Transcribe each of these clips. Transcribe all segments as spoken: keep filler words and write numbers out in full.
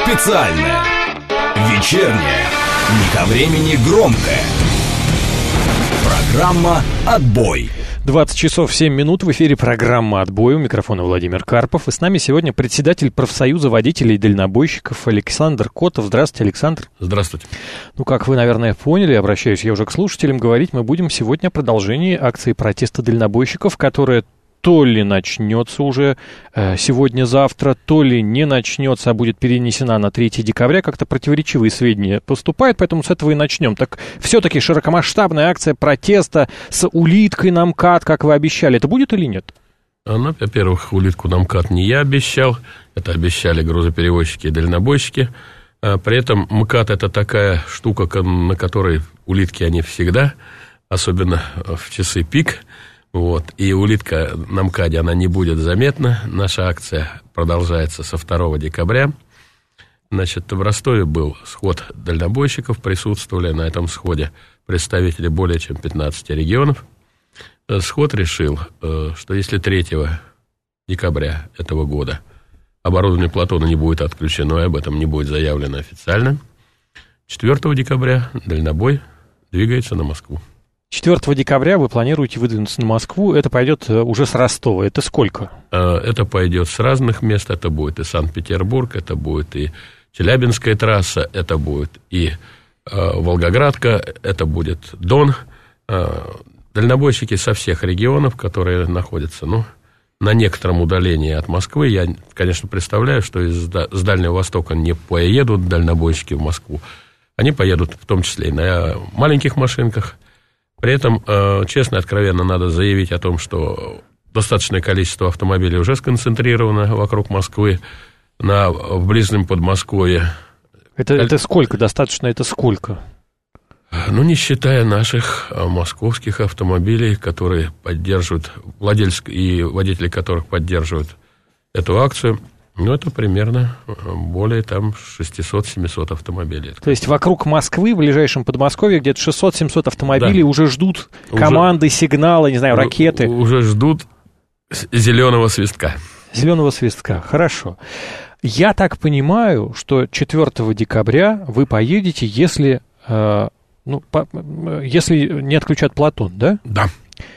Специальная, вечерняя, не ко времени громкая. Программа «Отбой». двадцать часов семь минут, в эфире программа «Отбой». У микрофона Владимир Карпов. И с нами сегодня председатель профсоюза водителей и дальнобойщиков Александр Котов. Здравствуйте, Александр. Здравствуйте. Ну, как вы, наверное, поняли, обращаюсь я уже к слушателям, говорить мы будем сегодня о продолжении акции протеста дальнобойщиков, которая то ли начнется уже э, сегодня-завтра, то ли не начнется, а будет перенесена на третьего декабря. Как-то противоречивые сведения поступают, поэтому с этого и начнем. Так все-таки широкомасштабная акция протеста с улиткой на МКАД, как вы обещали, это будет или нет? Ну, во-первых, улитку на МКАД не я обещал, это обещали грузоперевозчики и дальнобойщики. При этом МКАД — это такая штука, на которой улитки они всегда, особенно в часы пик. Вот. И улитка на МКАДе, она не будет заметна. Наша акция продолжается со второго декабря. Значит, в Ростове был сход дальнобойщиков, присутствовали на этом сходе представители более чем пятнадцати регионов. Сход решил, что если третьего декабря этого года оборудование Платона не будет отключено, и об этом не будет заявлено официально, четвёртого декабря дальнобой двигается на Москву. четвёртого декабря вы планируете выдвинуться на Москву. Это пойдет уже с Ростова. Это сколько? Это пойдет с разных мест. Это будет и Санкт-Петербург, это будет и Челябинская трасса, это будет и Волгоградка, это будет Дон. Дальнобойщики со всех регионов, которые находятся, ну, на некотором удалении от Москвы. Я, конечно, представляю, что из, с Дальнего Востока не поедут дальнобойщики в Москву. Они поедут в том числе и на маленьких машинках. При этом, честно и откровенно, надо заявить о том, что достаточное количество автомобилей уже сконцентрировано вокруг Москвы, на, в ближнем Подмосковье. Это, это сколько? Достаточно это сколько? Ну, не считая наших московских автомобилей, которые поддерживают, владельцы и водители которых поддерживают эту акцию. Ну, это примерно более там шестьсот-семьсот автомобилей. То есть вокруг Москвы, в ближайшем Подмосковье, где-то шестьсот-семьсот автомобилей, да, уже ждут команды, уже, сигналы, не знаю, ракеты. Уже ждут зеленого свистка. Зеленого свистка, хорошо. Я так понимаю, что четвёртого декабря вы поедете, если, э, ну, по, если не отключат Платон, да? Да.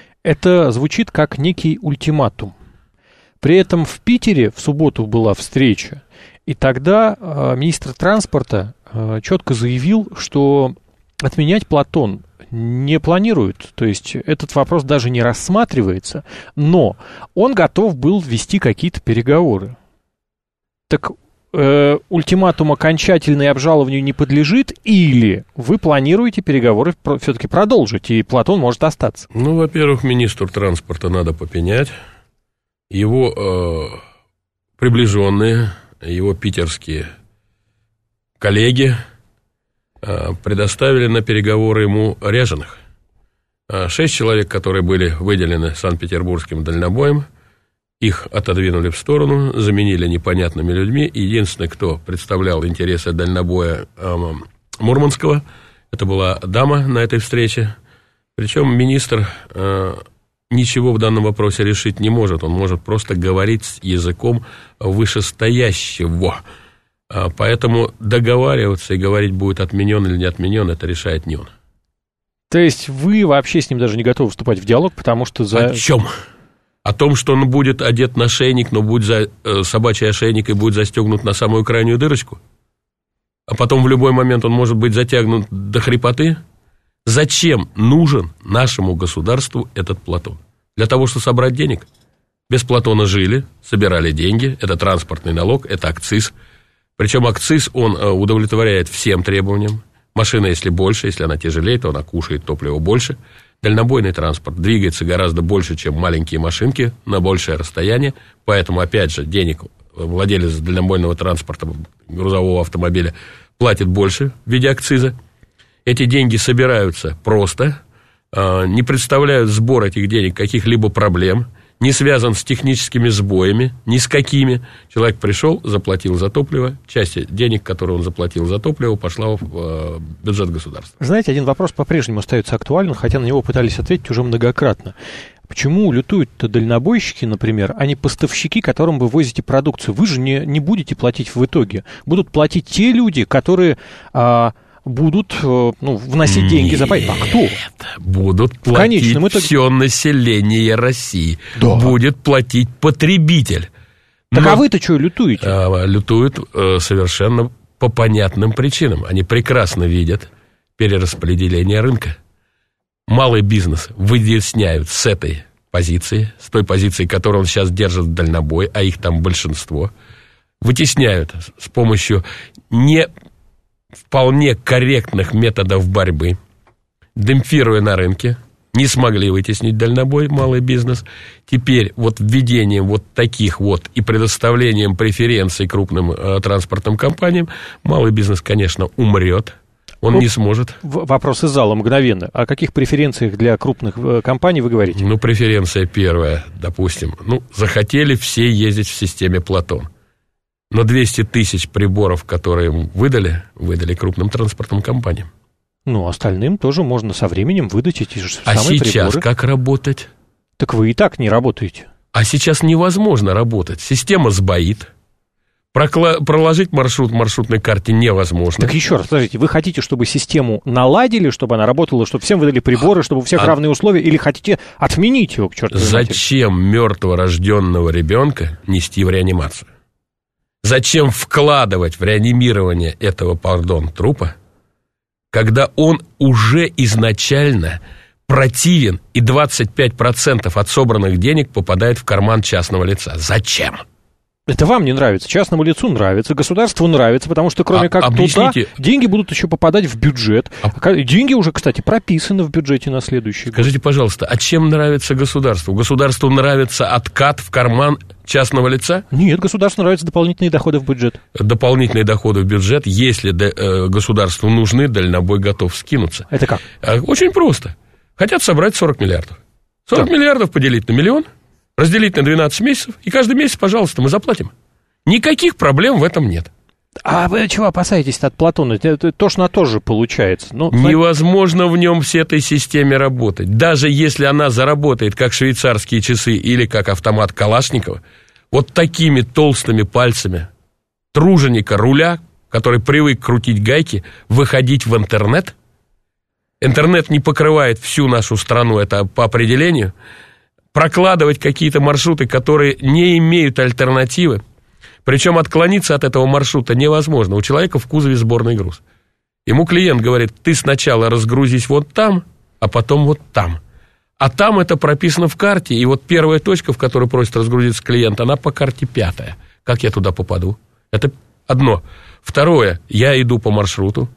Это звучит как некий ультиматум. При этом в Питере в субботу была встреча, и тогда э, министр транспорта э, четко заявил, что отменять Платон не планируют, то есть этот вопрос даже не рассматривается, но он готов был вести какие-то переговоры. Так э, ультиматум окончательный обжалованию не подлежит, или вы планируете переговоры про, все-таки продолжить, и Платон может остаться? Ну, во-первых, министру транспорта надо попенять. Его э, приближенные, его питерские коллеги э, предоставили на переговоры ему ряженых. Э, шесть человек, которые были выделены Санкт-Петербургским дальнобоем, их отодвинули в сторону, заменили непонятными людьми. Единственный, кто представлял интересы дальнобоя э, Мурманского, это была дама на этой встрече. Причем министр... Э, ничего в данном вопросе решить не может. Он может просто говорить языком вышестоящего. Поэтому договариваться и говорить, будет отменен или не отменен, это решает не он. То есть вы вообще с ним даже не готовы вступать в диалог, потому что за... О чем? О том, что он будет одет на шейник, но будет за э, собачий ошейник и будет застегнут на самую крайнюю дырочку? А потом в любой момент он может быть затягнут до хрипоты? Зачем нужен нашему государству этот Платон? Для того, чтобы собрать денег? Без Платона жили, собирали деньги, это транспортный налог, это акциз. Причем акциз, он удовлетворяет всем требованиям. Машина, если больше, если она тяжелее, то она кушает топлива больше. Дальнобойный транспорт двигается гораздо больше, чем маленькие машинки на большее расстояние. Поэтому, опять же, денег владелец дальнобойного транспорта, грузового автомобиля, платит больше в виде акциза. Эти деньги собираются просто, не представляют сбор этих денег каких-либо проблем. не связан с техническими сбоями, ни с какими. Человек пришел, заплатил за топливо, часть денег, которые он заплатил за топливо, пошла в бюджет государства. Знаете, один вопрос по-прежнему остается актуальным, хотя на него пытались ответить уже многократно. Почему лютуют-то дальнобойщики, например, а не поставщики, которым вы возите продукцию? Вы же не, не будете платить в итоге. Будут платить те люди, которые... А, будут ну, вносить Нет, деньги за пай. А кто? Будут платить итоге... все население России. Да. Будет платить потребитель. Так Но... а вы-то что лютуете? А, лютуют э, совершенно по понятным причинам. Они прекрасно видят перераспределение рынка. Малый бизнес вытесняют с этой позиции, с той позиции, которую он сейчас держит в дальнобой, а их там большинство, вытесняют с помощью не... вполне корректных методов борьбы, демпфируя на рынке, не смогли вытеснить дальнобой, малый бизнес. Теперь вот введением вот таких вот и предоставлением преференций крупным э, транспортным компаниям, малый бизнес, конечно, умрет, он ну, не сможет. Вопрос из зала мгновенно. О каких преференциях для крупных э, компаний вы говорите? Ну, преференция первая, допустим. Ну, захотели все ездить в системе Платон. Но двести тысяч приборов, которые им выдали, выдали крупным транспортным компаниям. Ну, остальным тоже можно со временем выдать эти же а самые приборы. А сейчас как работать? Так вы и так не работаете. А сейчас невозможно работать. Система сбоит. Прокла- проложить маршрут в маршрутной карте невозможно. Так еще раз, подождите, вы хотите, чтобы систему наладили, чтобы она работала, чтобы всем выдали приборы, чтобы у всех а... равные условия, или хотите отменить его к чертовой матери? Зачем мертворожденного ребенка нести в реанимацию? Зачем вкладывать в реанимирование этого, пардон, трупа, когда он уже изначально противен, и двадцать пять процентов от собранных денег попадает в карман частного лица? Зачем? Это вам не нравится, частному лицу нравится, государству нравится, потому что кроме а, как объясните... туда, деньги будут еще попадать в бюджет. А... Деньги уже, кстати, прописаны в бюджете на следующий Скажите, год. пожалуйста, а чем нравится государству? Государству нравится откат в карман частного лица? Нет, государству нравятся дополнительные доходы в бюджет. Дополнительные доходы в бюджет, если государству нужны, дальнобой готов скинуться. Это как? Очень просто. Хотят собрать сорок миллиардов. сорок да. миллиардов поделить на миллион, разделить на двенадцать месяцев, и каждый месяц, пожалуйста, мы заплатим. Никаких проблем в этом нет. А вы чего опасаетесь от Платона? Это то ж на то же получается. Ну, невозможно в нем с этой системе работать. Даже если она заработает, как швейцарские часы или как автомат Калашникова, вот такими толстыми пальцами труженика руля, который привык крутить гайки, выходить в интернет. Интернет не покрывает всю нашу страну, это по определению. Прокладывать какие-то маршруты, которые не имеют альтернативы. Причем отклониться от этого маршрута невозможно. У человека в кузове сборный груз. Ему клиент говорит, ты сначала разгрузись вот там, а потом вот там. А там это прописано в карте, и вот первая точка, в которой просит разгрузиться клиент, она по карте пятая. Как я туда попаду? Это одно. Второе, я иду по маршруту,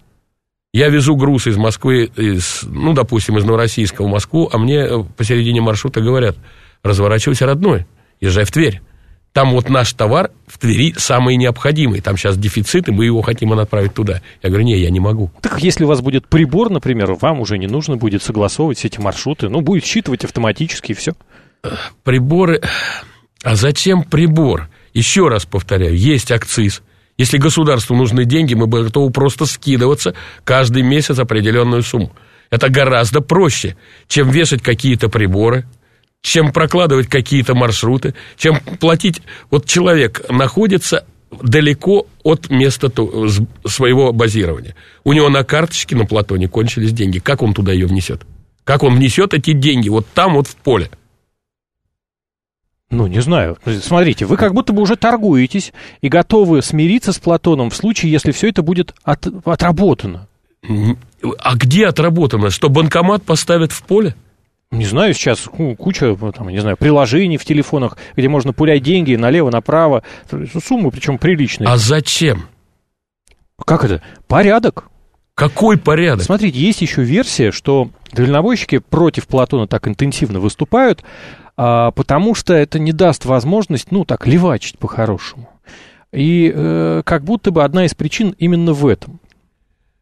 я везу груз из Москвы, из, ну, допустим, из Новороссийска в Москву, а мне посередине маршрута говорят, разворачивайся, родной, езжай в Тверь. Там вот наш товар в Твери самый необходимый. Там сейчас дефицит, и мы его хотим отправить туда. Я говорю, не, я не могу. Так если у вас будет прибор, например, вам уже не нужно будет согласовывать все эти маршруты. Ну, будет считывать автоматически, и все. Приборы... А зачем прибор? Еще раз повторяю, есть акциз. Если государству нужны деньги, мы бы готовы просто скидываться каждый месяц определенную сумму. Это гораздо проще, чем вешать какие-то приборы, чем прокладывать какие-то маршруты, чем платить. Вот человек находится далеко от места своего базирования. У него на карточке на Платоне кончились деньги. Как он туда ее внесет? Как он внесет эти деньги вот там вот в поле? Ну, не знаю. Смотрите, вы как будто бы уже торгуетесь и готовы смириться с Платоном в случае, если все это будет от, отработано. А где отработано? Что банкомат поставят в поле? Не знаю, сейчас куча, там, не знаю, приложений в телефонах, где можно пулять деньги налево, направо. Суммы, причем приличные. А зачем? Как это? Порядок. Какой порядок? Смотрите, есть еще версия, что дальнобойщики против Платона так интенсивно выступают, а, потому что это не даст возможность, ну, так, левачить по-хорошему. И э, как будто бы одна из причин именно в этом.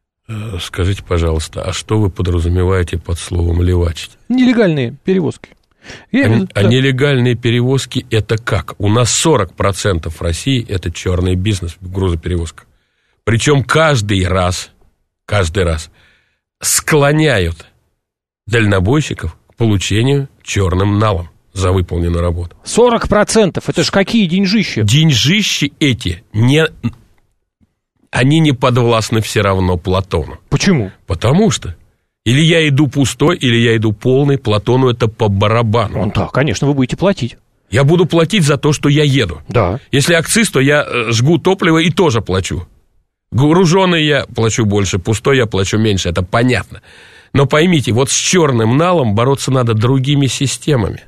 Скажите, пожалуйста, а что вы подразумеваете под словом «левачить»? Нелегальные перевозки. А, да. а нелегальные перевозки – это как? У нас сорок процентов России – это черный бизнес в грузоперевозках. Причем каждый раз, каждый раз склоняют дальнобойщиков к получению черным налом за выполненную работу. сорок процентов? Это ж какие деньжищи? Деньжищи эти, не, они не подвластны все равно Платону. Почему? Потому что или я иду пустой, или я иду полный, Платону это по барабану. Ну, да, конечно, вы будете платить. Я буду платить за то, что я еду. Да. Если акциз, то я жгу топливо и тоже плачу. Груженый я плачу больше, пустой я плачу меньше, это понятно. Но поймите, вот с черным налом бороться надо другими системами.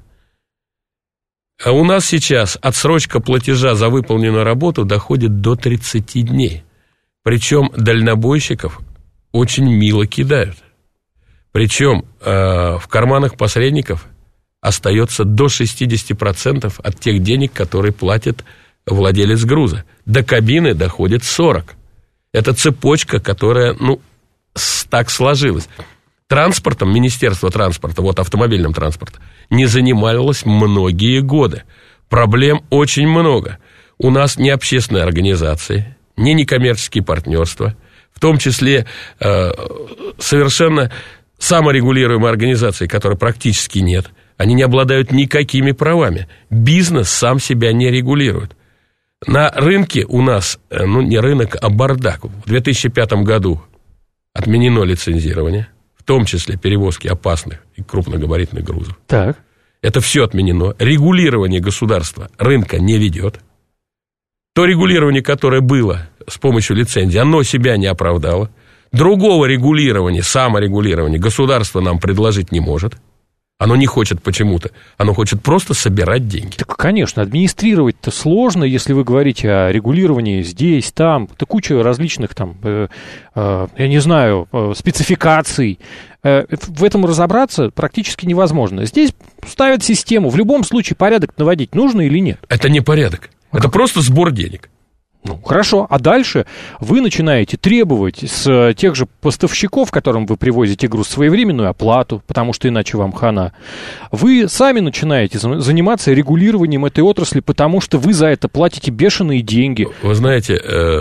А у нас сейчас отсрочка платежа за выполненную работу доходит до тридцати дней. Причем дальнобойщиков очень мило кидают. Причем э, в карманах посредников остается до шестьдесят процентов от тех денег, которые платит владелец груза. До кабины доходит сорок процентов. Это цепочка, которая, ну, так сложилась. Транспортом, Министерство транспорта, вот автомобильным транспортом, не занималось многие годы. Проблем очень много. У нас не общественные организации, не некоммерческие партнерства, в том числе э, совершенно саморегулируемые организации, которых практически нет. Они не обладают никакими правами. Бизнес сам себя не регулирует. На рынке у нас, ну, не рынок, а бардак. В две тысячи пятом году отменено лицензирование, в том числе перевозки опасных и крупногабаритных грузов. Так. Это все отменено. Регулирование государства рынка не ведет. То регулирование, которое было с помощью лицензии, оно себя не оправдало. Другого регулирования, саморегулирования государство нам предложить не может. Оно не хочет почему-то. Оно хочет просто собирать деньги. Так, конечно, администрировать-то сложно, если вы говорите о регулировании здесь, там. Это куча различных там, э, э, я не знаю, э, спецификаций. Э, в этом разобраться практически невозможно. Здесь ставят систему. В любом случае порядок наводить нужно или нет? Это не порядок. А Это как? Просто сбор денег. Ну, хорошо, а дальше вы начинаете требовать с тех же поставщиков, которым вы привозите груз, своевременную оплату, потому что иначе вам хана. Вы сами начинаете заниматься регулированием этой отрасли, потому что вы за это платите бешеные деньги. Вы знаете,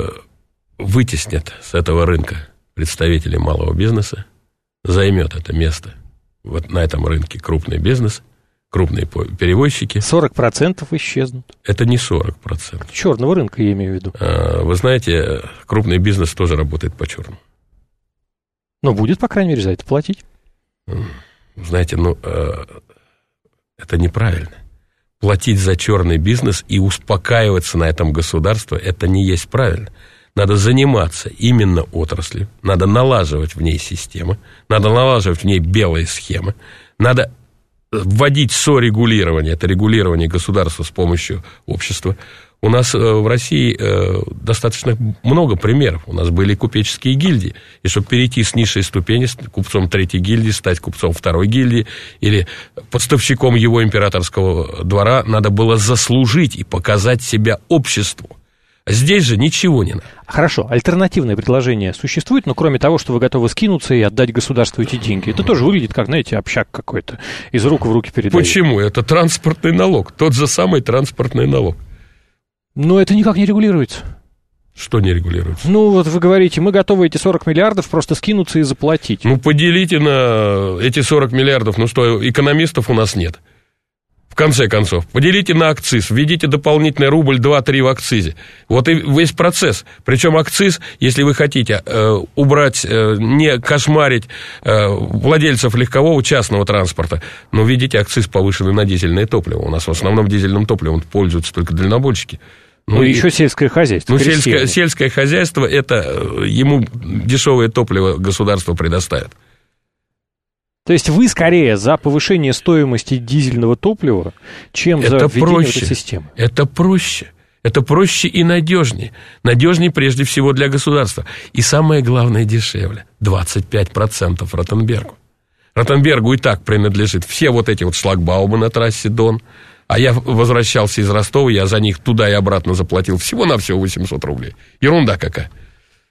вытеснят с этого рынка представителей малого бизнеса, займет это место вот на этом рынке крупный бизнес, крупные перевозчики. сорок процентов исчезнут. Это не сорок процентов. Черного рынка, я имею в виду. Вы знаете, крупный бизнес тоже работает по черному. Но будет, по крайней мере, за это платить. Знаете, ну, это неправильно. Платить за черный бизнес и успокаиваться на этом государство, это не есть правильно. Надо заниматься именно отраслью, надо налаживать в ней системы, надо налаживать в ней белые схемы, надо вводить сорегулирование, это регулирование государства с помощью общества. У нас в России достаточно много примеров. У нас были купеческие гильдии. И чтобы перейти с низшей ступени, купцом третьей гильдии, стать купцом второй гильдии или поставщиком его императорского двора, надо было заслужить и показать себя обществу. Здесь же ничего не надо. Хорошо, альтернативное предложение существует, но кроме того, что вы готовы скинуться и отдать государству эти деньги, это тоже выглядит как, знаете, общак какой-то, из рук в руки передают. Почему? Это транспортный налог, тот же самый транспортный налог. Но это никак не регулируется. Что не регулируется? Ну, вот вы говорите, мы готовы эти сорок миллиардов просто скинуться и заплатить. Ну, поделите на эти сорок миллиардов, ну что, экономистов у нас нет. В конце концов, поделите на акциз, введите дополнительный рубль два-три в акцизе. Вот и весь процесс. Причем акциз, если вы хотите э, убрать, э, не кошмарить э, владельцев легкового частного транспорта, но введите акциз повышенный на дизельное топливо. У нас в основном дизельным топливом пользуются только дальнобойщики. Ну, ну и еще сельское хозяйство. Ну, сельское, сельское хозяйство, это ему дешевое топливо государство предоставит. То есть вы скорее за повышение стоимости дизельного топлива, чем это за введение проще. этой системы? Это проще. Это проще и надежнее. Надежнее прежде всего для государства. И самое главное, дешевле. двадцать пять процентов Ротенбергу. Ротенбергу и так принадлежит все вот эти вот шлагбаумы на трассе Дон. А я возвращался из Ростова, я за них туда и обратно заплатил всего-навсего восемьсот рублей. Ерунда какая.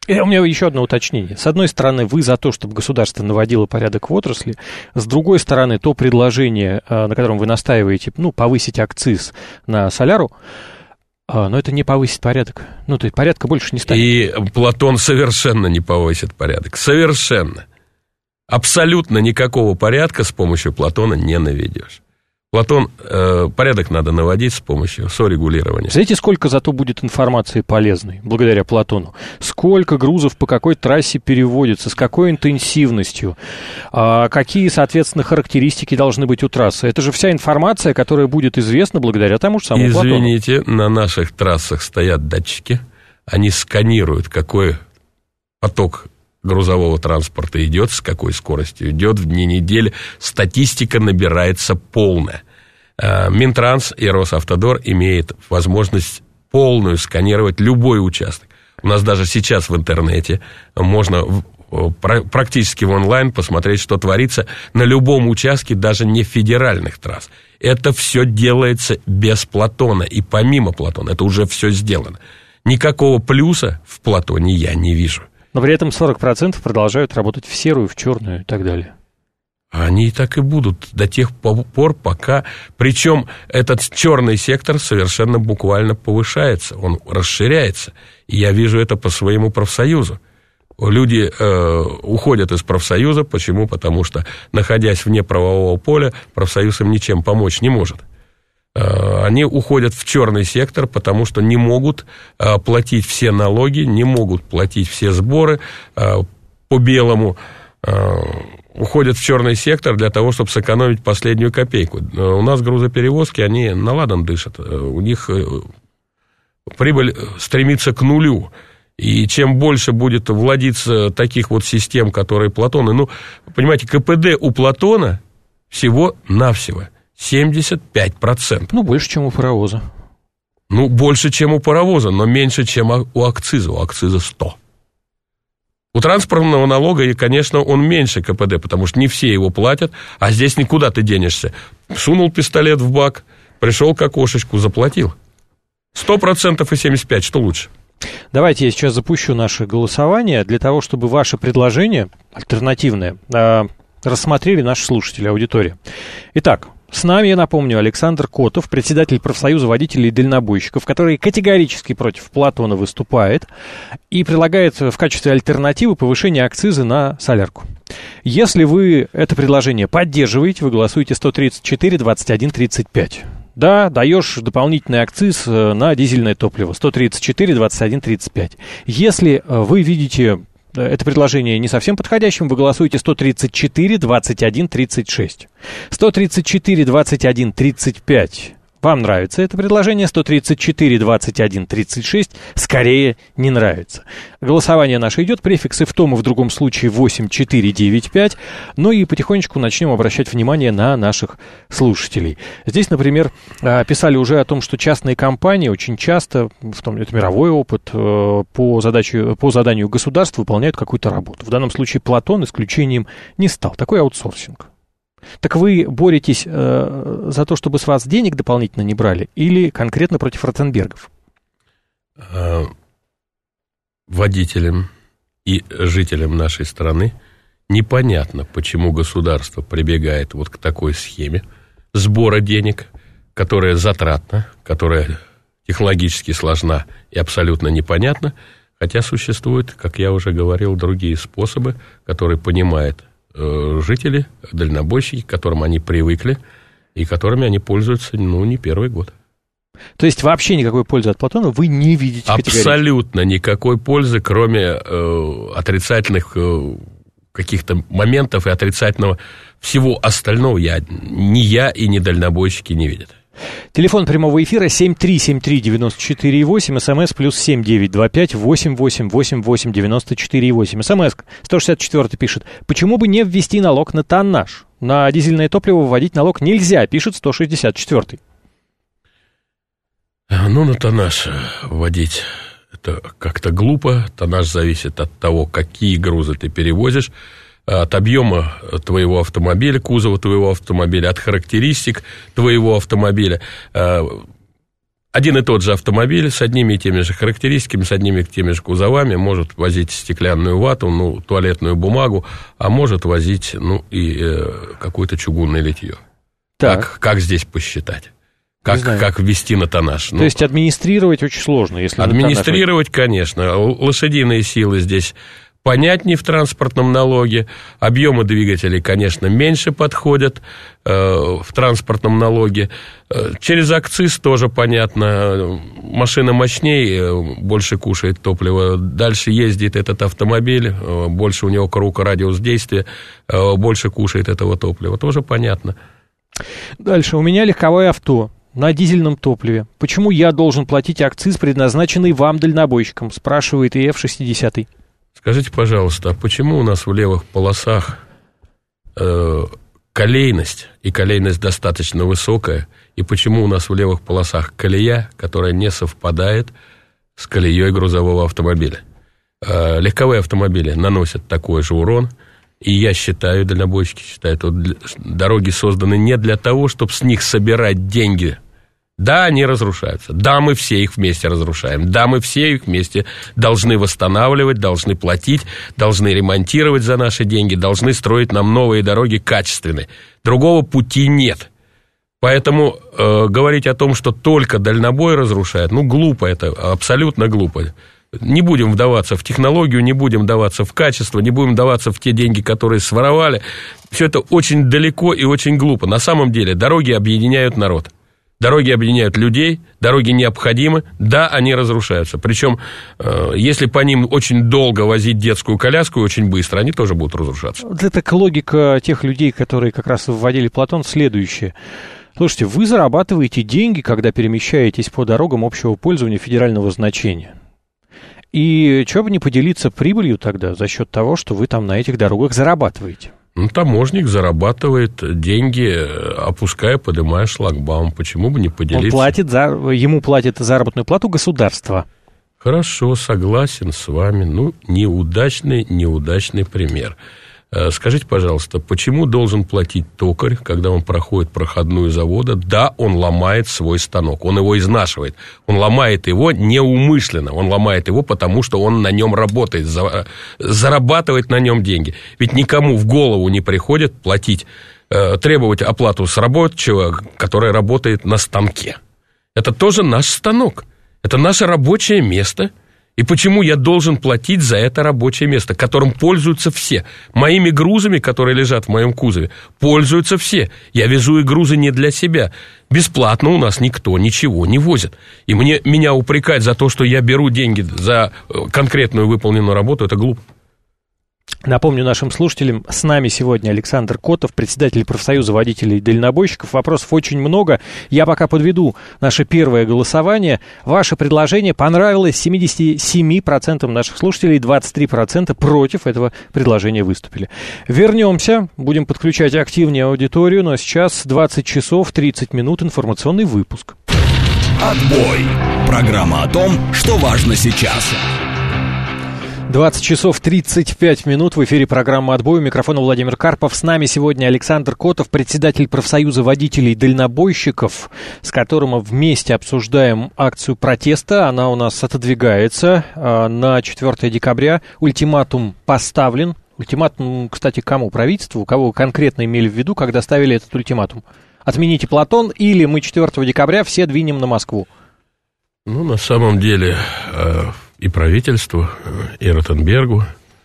И у меня еще одно уточнение. С одной стороны, вы за то, чтобы государство наводило порядок в отрасли. С другой стороны, то предложение, на котором вы настаиваете, ну, повысить акциз на соляру, но это не повысит порядок. Ну, то есть порядка больше не станет. И Платон совершенно не повысит порядок. Совершенно. Абсолютно никакого порядка с помощью Платона не наведешь. Платон, э, порядок надо наводить с помощью сорегулирования. Знаете, сколько зато будет информации полезной благодаря Платону? Сколько грузов по какой трассе переводится, с какой интенсивностью, а какие, соответственно, характеристики должны быть у трассы. Это же вся информация, которая будет известна благодаря тому же самому Платону. Извините, на наших трассах стоят датчики, они сканируют, какой поток грузового транспорта идет, с какой скоростью идет в дни недели. Статистика набирается полная. Минтранс и Росавтодор имеют возможность полную сканировать любой участок. У нас даже сейчас в интернете можно практически в онлайн посмотреть, что творится на любом участке, даже не федеральных трасс. Это все делается без Платона и помимо Платона. Это уже все сделано. Никакого плюса в Платоне я не вижу. Но при этом сорок процентов продолжают работать в серую, в черную и так далее. Они и так и будут до тех пор, пока... Причем этот черный сектор совершенно буквально повышается, он расширяется. И я вижу это по своему профсоюзу. Люди э, уходят из профсоюза. Почему? Потому что, находясь вне правового поля, профсоюз им ничем помочь не может. Они уходят в черный сектор, потому что не могут платить все налоги, не могут платить все сборы по белому. Уходят в черный сектор для того, чтобы сэкономить последнюю копейку. У нас грузоперевозки, они на ладан дышат. У них прибыль стремится к нулю. И чем больше будет владиться таких вот систем, которые Платоны... Ну, понимаете, КПД у Платона всего-навсего семьдесят пять процентов. Ну, больше, чем у паровоза. Ну, больше, чем у паровоза, но меньше, чем у акциза. У акциза сто. У транспортного налога, и, конечно, он меньше КПД, потому что не все его платят, а здесь никуда ты денешься. Сунул пистолет в бак, пришел к окошечку, заплатил. сто процентов и семьдесят пять процентов, что лучше? Давайте я сейчас запущу наше голосование для того, чтобы ваше предложение, альтернативное, рассмотрели наши слушатели, аудитория. Итак, с нами, я напомню, Александр Котов, председатель профсоюза водителей и дальнобойщиков, который категорически против Платона выступает и предлагает в качестве альтернативы повышение акциза на солярку. Если вы это предложение поддерживаете, вы голосуете сто тридцать четыре двадцать один тридцать пять. Да, даешь дополнительный акциз на дизельное топливо. сто тридцать четыре двадцать один тридцать пять. Если вы видите это предложение не совсем подходящим, вы голосуете сто тридцать четыре двадцать один тридцать шесть. сто тридцать четыре двадцать один тридцать пять. Вам нравится это предложение, сто тридцать четыре двадцать один тридцать шесть скорее не нравится. Голосование наше идет, префиксы в том и в другом случае восемь четыре девять пять. Ну и потихонечку начнем обращать внимание на наших слушателей. Здесь, например, писали уже о том, что частные компании очень часто, в том, это мировой опыт, по, задаче, по заданию государства выполняют какую-то работу. В данном случае Платон исключением не стал. Такой аутсорсинг. Так вы боретесь э, за то, чтобы с вас денег дополнительно не брали, или конкретно против Ротенбергов? Водителям и жителям нашей страны непонятно, почему государство прибегает вот к такой схеме сбора денег, которая затратна, которая технологически сложна и абсолютно непонятна, хотя существуют, как я уже говорил, другие способы, которые понимают жители, дальнобойщики, к которым они привыкли и которыми они пользуются, ну, не первый год. То есть вообще никакой пользы от Платона вы не видите? Абсолютно никакой пользы, кроме э, отрицательных э, каких-то моментов и отрицательного всего остального я, ни я и ни дальнобойщики не видят. Телефон прямого эфира семь три семь три девять четыре восемь, смс плюс семь девять два пять восемь восемь восемь восемь девяносто четыре восемь. СМС сто шестьдесят четыре пишет: почему бы не ввести налог на тоннаж? На дизельное топливо вводить налог нельзя, пишет сто шестьдесят четыре. Ну, на тоннаж вводить это как-то глупо. Тоннаж зависит от того, какие грузы ты перевозишь, от объема твоего автомобиля, кузова твоего автомобиля, от характеристик твоего автомобиля. один и тот же автомобиль с одними и теми же характеристиками, с одними и теми же кузовами может возить стеклянную вату, ну, туалетную бумагу, а может возить, ну, и э, какое-то чугунное литье. Как, как здесь посчитать? Как, как ввести на тоннаж? То ну, есть администрировать очень сложно, если администрировать, конечно. Лошадиные силы здесь понятнее в транспортном налоге. Объемы двигателей, конечно, меньше подходят э, в транспортном налоге. Э, через акциз тоже понятно. Машина мощнее, больше кушает топлива. Дальше ездит этот автомобиль, э, больше у него круг, радиус действия, э, больше кушает этого топлива. Тоже понятно. Дальше. У меня легковое авто на дизельном топливе. Почему я должен платить акциз, предназначенный вам, дальнобойщикам? Спрашивает и эф шестьдесят. Скажите, пожалуйста, а почему у нас в левых полосах э, колейность, и колейность достаточно высокая, и почему у нас в левых полосах колея, которая не совпадает с колеей грузового автомобиля? Э, легковые автомобили наносят такой же урон, и я считаю, дальнобойщики считают, что дороги созданы не для того, чтобы с них собирать деньги. Да, они разрушаются. Да, мы все их вместе разрушаем. Да, мы все их вместе должны восстанавливать, должны платить, должны ремонтировать за наши деньги, должны строить нам новые дороги качественные. Другого пути нет. Поэтому э, говорить о том, что только дальнобой разрушает, ну, глупо это, абсолютно глупо. Не будем вдаваться в технологию, не будем вдаваться в качество, не будем вдаваться в те деньги, которые своровали. Все это очень далеко и очень глупо. На самом деле дороги объединяют народ. Дороги объединяют людей, дороги необходимы, да, они разрушаются. Причем, э, если по ним очень долго возить детскую коляску и очень быстро, они тоже будут разрушаться. Вот это логика тех людей, которые как раз вводили Платон, следующая. Слушайте, вы зарабатываете деньги, когда перемещаетесь по дорогам общего пользования федерального значения. И чего бы не поделиться прибылью тогда за счет того, что вы там на этих дорогах зарабатываете? Ну, таможник зарабатывает деньги, опуская, поднимая шлагбаум. Почему бы не поделиться? Он платит за, ему платит заработную плату государство. Хорошо, согласен с вами. Ну, неудачный, неудачный пример. Скажите, пожалуйста, почему должен платить токарь, когда он проходит проходную завода? Да, он ломает свой станок, он его изнашивает. Он ломает его неумышленно, он ломает его, потому что он на нем работает, зарабатывает на нем деньги. Ведь никому в голову не приходит платить, требовать оплату с рабочего, который работает на станке. Это тоже наш станок, это наше рабочее место. И почему я должен платить за это рабочее место, которым пользуются все? Моими грузами, которые лежат в моем кузове, пользуются все. Я везу и грузы не для себя. Бесплатно у нас никто ничего не возит. И мне, меня упрекать за то, что я беру деньги за конкретную выполненную работу, это глупо. Напомню нашим слушателям, с нами сегодня Александр Котов, председатель профсоюза водителей и дальнобойщиков. Вопросов очень много. Я пока подведу наше первое голосование. Ваше предложение понравилось семьдесят семь процентов наших слушателей, двадцать три процента против этого предложения выступили. Вернемся, будем подключать активнее аудиторию, но сейчас двадцать часов тридцать минут, информационный выпуск. Отбой. Программа о том, что важно сейчас. двадцать часов тридцать пять минут, в эфире программа «Отбой». У микрофона Владимир Карпов. С нами сегодня Александр Котов, председатель профсоюза водителей и дальнобойщиков, с которым мы вместе обсуждаем акцию протеста. Она у нас отодвигается на четвёртое декабря. Ультиматум поставлен. Ультиматум, кстати, кому? Правительству? Кого конкретно имели в виду, когда ставили этот ультиматум? Отмените Платон, или мы четвёртого декабря все двинем на Москву? Ну, на самом деле... и правительству, и Ротенбергу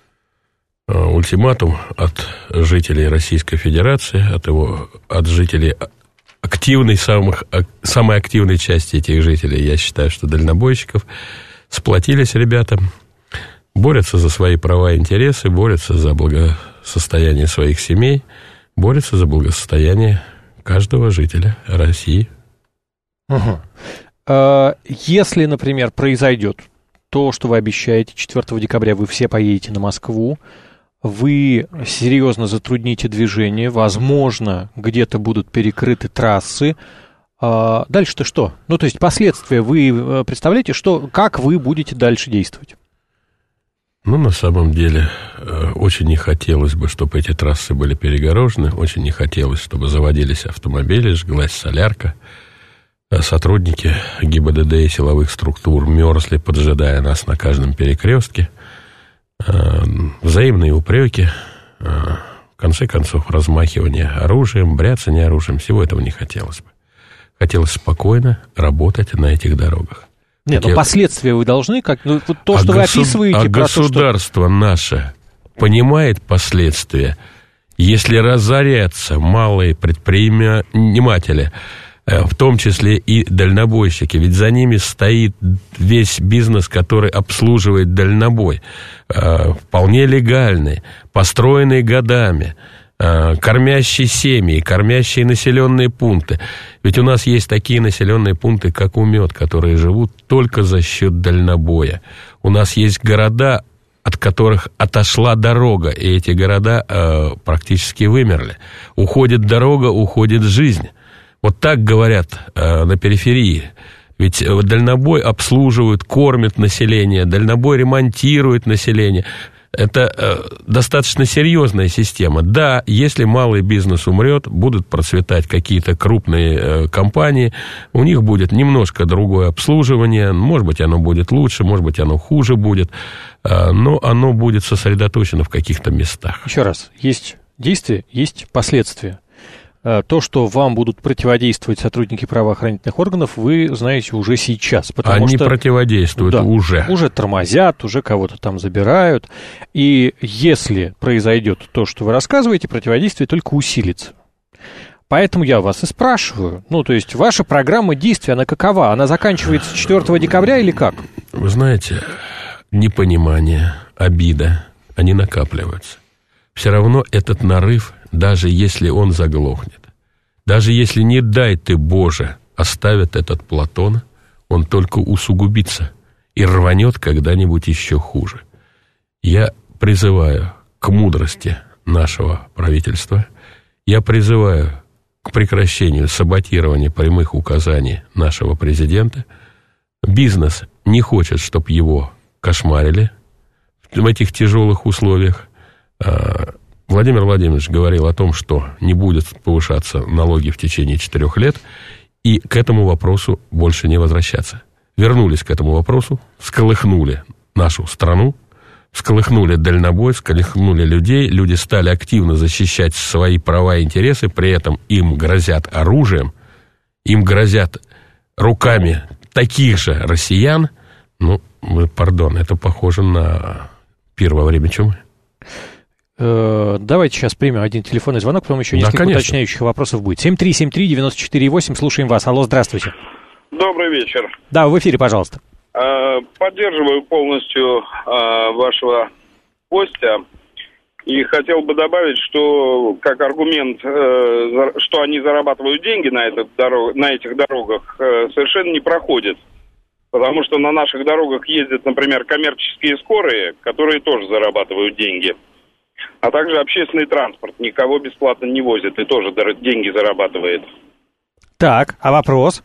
ультиматум от жителей Российской Федерации, от его, от жителей активной, самых, самой активной части этих жителей, я считаю, что дальнобойщиков, сплотились ребята, борются за свои права и интересы, борются за благосостояние своих семей, борются за благосостояние каждого жителя России. Угу. А, если, например, произойдет то, что вы обещаете, четвёртого декабря вы все поедете на Москву, вы серьезно затрудните движение, возможно, где-то будут перекрыты трассы. А дальше-то что? Ну, то есть последствия вы представляете, что, как вы будете дальше действовать? Ну, на самом деле, очень не хотелось бы, чтобы эти трассы были перегорожены, очень не хотелось, чтобы заводились автомобили, жглась солярка. сотрудники ГИБДД и силовых структур мерзли, поджидая нас на каждом перекрестке. Взаимные упреки, в конце концов, размахивание оружием, бряцание оружием. Всего этого не хотелось бы. Хотелось спокойно работать на этих дорогах. Нет, Хотел... но последствия вы должны, как ну, вот то, а что госу... вы описываете... А государство то, что... наше понимает последствия. Если разорятся малые предприниматели, в том числе и дальнобойщики, ведь за ними стоит весь бизнес, который обслуживает дальнобой, вполне легальный, построенный годами, кормящие семьи, кормящие населенные пункты. Ведь у нас есть такие населенные пункты, как Умет, которые живут только за счет дальнобоя. У нас есть города, от которых отошла дорога, и эти города э, практически вымерли. Уходит дорога, уходит жизнь. Вот так говорят э, на периферии. Ведь дальнобой обслуживают, кормят население, дальнобой ремонтирует население. Это э, достаточно серьезная система. Да, если малый бизнес умрет, будут процветать какие-то крупные э, компании, у них будет немножко другое обслуживание, может быть, оно будет лучше, может быть, оно хуже будет, э, но оно будет сосредоточено в каких-то местах. Еще раз, есть действия, есть последствия. То, что вам будут противодействовать сотрудники правоохранительных органов, вы знаете уже сейчас. Они что, противодействуют да, уже. Уже тормозят, уже кого-то там забирают. И если произойдет то, что вы рассказываете, противодействие только усилится. Поэтому я вас и спрашиваю. Ну, то есть, ваша программа действия, она какова? Она заканчивается четвёртого декабря или как? Вы знаете, непонимание, обида, они накапливаются. Все равно этот нарыв, даже если он заглохнет, даже если, не дай ты, Боже, оставят этот Платон, он только усугубится и рванет когда-нибудь еще хуже. Я призываю к мудрости нашего правительства, я призываю к прекращению саботирования прямых указаний нашего президента. Бизнес не хочет, чтобы его кошмарили в этих тяжелых условиях. Владимир Владимирович говорил о том, что не будет повышаться налоги в течение четырех лет, и к этому вопросу больше не возвращаться. Вернулись к этому вопросу, всколыхнули нашу страну, всколыхнули дальнобой, всколыхнули людей, люди стали активно защищать свои права и интересы, при этом им грозят оружием, им грозят руками таких же россиян. Ну, пардон, это похоже на пир во время чумы. Давайте сейчас примем один телефонный звонок, потом еще несколько да, уточняющих вопросов будет. семь три семь три девять четыре восемь, слушаем вас. Алло, здравствуйте. Добрый вечер. Да, в эфире, пожалуйста. Поддерживаю полностью вашего гостя и хотел бы добавить, что как аргумент, что они зарабатывают деньги на, этот дорог, на этих дорогах, совершенно не проходит. Потому что на наших дорогах ездят, например, коммерческие скорые, которые тоже зарабатывают деньги. А также общественный транспорт никого бесплатно не возит и тоже деньги зарабатывает. Так, а вопрос?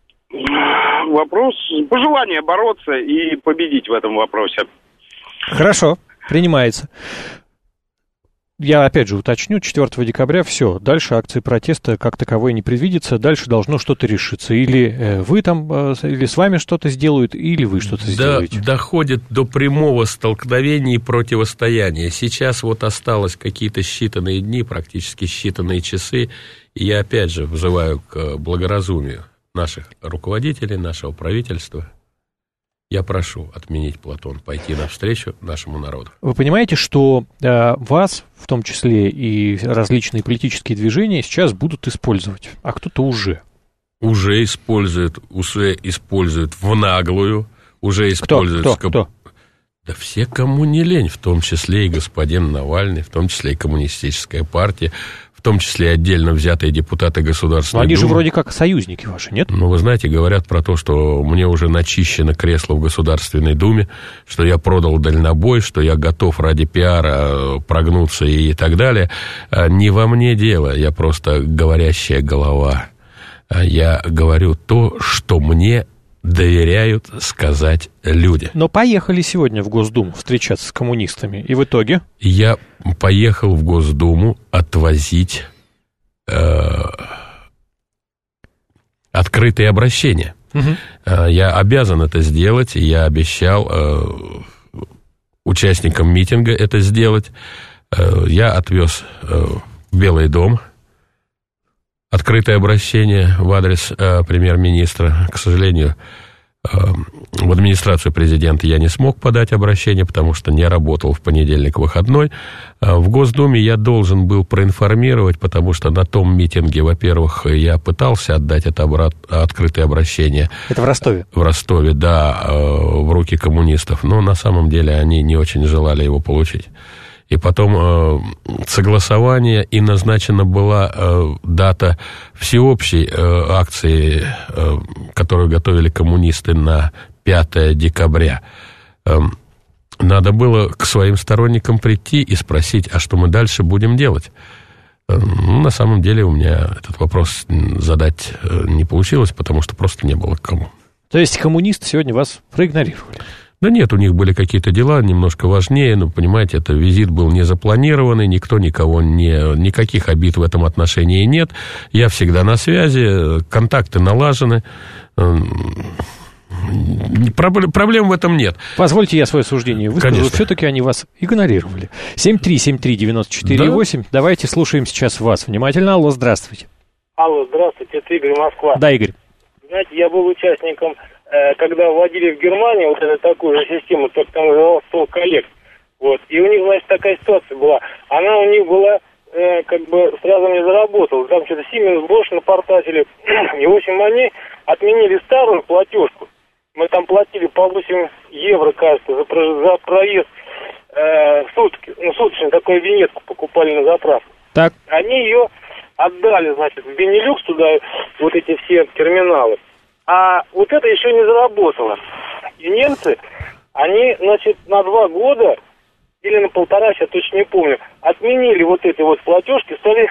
Вопрос, пожелание бороться и победить в этом вопросе. Хорошо, принимается. Я опять же уточню, четвёртого декабря все, дальше акции протеста как таковой не предвидится, дальше должно что-то решиться. Или э, вы там, э, или с вами что-то сделают, или вы что-то да, сделаете. Доходит до прямого столкновения и противостояния. Сейчас вот осталось какие-то считанные дни, практически считанные часы, и я опять же взываю к благоразумию наших руководителей, нашего правительства. Я прошу отменить Платон, пойти навстречу нашему народу. Вы понимаете, что э, вас, в том числе и различные политические движения, сейчас будут использовать, а кто-то уже. Уже используют, уже используют в наглую, уже используют... Кто? Кто? Кто? Да все, кому не лень, в том числе и господин Навальный, в том числе и Коммунистическая партия, в том числе отдельно взятые депутаты Государственной Думы. Но они же вроде как союзники ваши, нет? Ну, вы знаете, говорят про то, что мне уже начищено кресло в Государственной Думе, что я продал дальнобой, что я готов ради пиара прогнуться и так далее. Не во мне дело, я просто говорящая голова. Я говорю то, что мне доверяют сказать люди. Но поехали сегодня в Госдуму встречаться с коммунистами, и в итоге? Я поехал в Госдуму отвозить э, открытые обращения. Угу. Я обязан это сделать, и я обещал участникам митинга это сделать. Я отвез в Белый дом открытое обращение в адрес премьер-министра. К сожалению, в администрацию президента я не смог подать обращение, потому что не работал в понедельник выходной. В Госдуме я должен был проинформировать, потому что на том митинге, во-первых, я пытался отдать это обрат... открытое обращение. Это в Ростове? В Ростове, да, в руки коммунистов, но на самом деле они не очень желали его получить. И потом э, согласование, и назначена была э, дата всеобщей э, акции, э, которую готовили коммунисты на пятое декабря. Э, надо было к своим сторонникам прийти и спросить, а что мы дальше будем делать? Э, ну, на самом деле у меня этот вопрос задать э, не получилось, потому что просто не было к кому. То есть коммунисты сегодня вас проигнорировали? Да нет, у них были какие-то дела немножко важнее, но, понимаете, это визит был не запланированный, никто никого не... Никаких обид в этом отношении нет. Я всегда на связи, контакты налажены. Проблем в этом нет. Позвольте я свое суждение выскажу. Конечно. Все-таки они вас игнорировали. семь три семь три девяносто четыре восемь. Да? Давайте слушаем сейчас вас внимательно. Алло, здравствуйте. Алло, здравствуйте, это Игорь, Москва. Да, Игорь. Знаете, я был участником, э, когда вводили в Германии вот эту такую же систему, только там называлась стол коллект. Вот. И у них, значит, такая ситуация была. Она у них была, э, как бы, сразу не заработала. Там что-то Siemens, Bosch напортачили. И, в общем, они отменили старую платежку. Мы там платили по восемь евро, кажется, за, за проезд э, в сутки. Ну, суточную такую винетку покупали на заправку. Так. Они ее отдали, значит, в Бенилюкс туда, вот эти все терминалы. А вот это еще не заработало. И немцы, они, значит, на два года или на полтора, сейчас точно не помню, отменили вот эти вот платежки, стали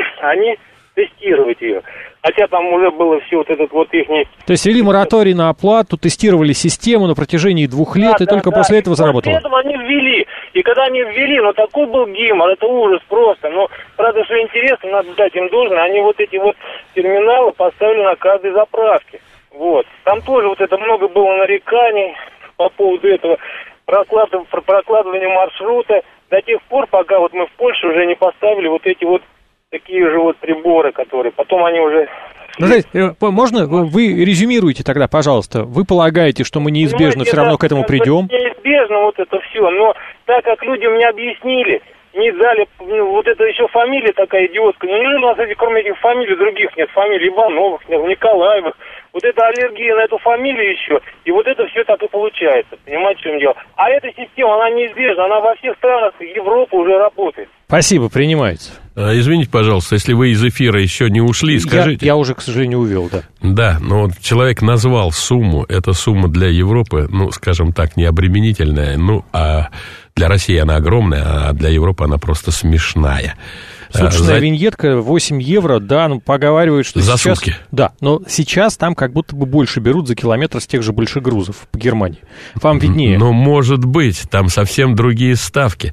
они тестировать ее. Хотя там уже было все вот этот вот ихний... То есть ввели мораторий на оплату, тестировали систему на протяжении двух лет, да, и да, только да. после этого заработало. После этого они ввели. И когда они ввели, ну такой был гемор, это ужас просто. Но, правда, что интересно, надо дать им должное, они вот эти вот терминалы поставили на каждой заправке. Вот. Там тоже вот это много было нареканий по поводу этого прокладывания, прокладывания маршрута до тех пор, пока вот мы в Польше уже не поставили вот эти вот такие же вот приборы, которые потом они уже... Ну, знаете, можно вы резюмируете тогда, пожалуйста? Вы полагаете, что мы неизбежно все равно к этому придем? Неизбежно вот это все, но так как людям не объяснили, не дали, ну, вот это еще фамилия такая идиотская, ну неужели у нас, кроме этих фамилий, других нет фамилий, Ивановых, нет, Николаевых, вот это аллергия на эту фамилию еще, и вот это все так и получается, понимаете, в чем дело? А эта система, она неизбежна, она во всех странах Европы уже работает. Спасибо, принимается. Извините, пожалуйста, если вы из эфира еще не ушли, скажите. Я, я уже, к сожалению, увел, да. Да, но вот человек назвал сумму, эта сумма для Европы, ну, скажем так, не обременительная, ну, а для России она огромная, а для Европы она просто смешная. Суточная За... виньетка восемь евро, да, ну, поговаривают, что за сейчас... сутки. Да, но сейчас там как будто бы больше берут за километр с тех же большегрузов по Германии. Вам виднее. Ну, может быть, там совсем другие ставки.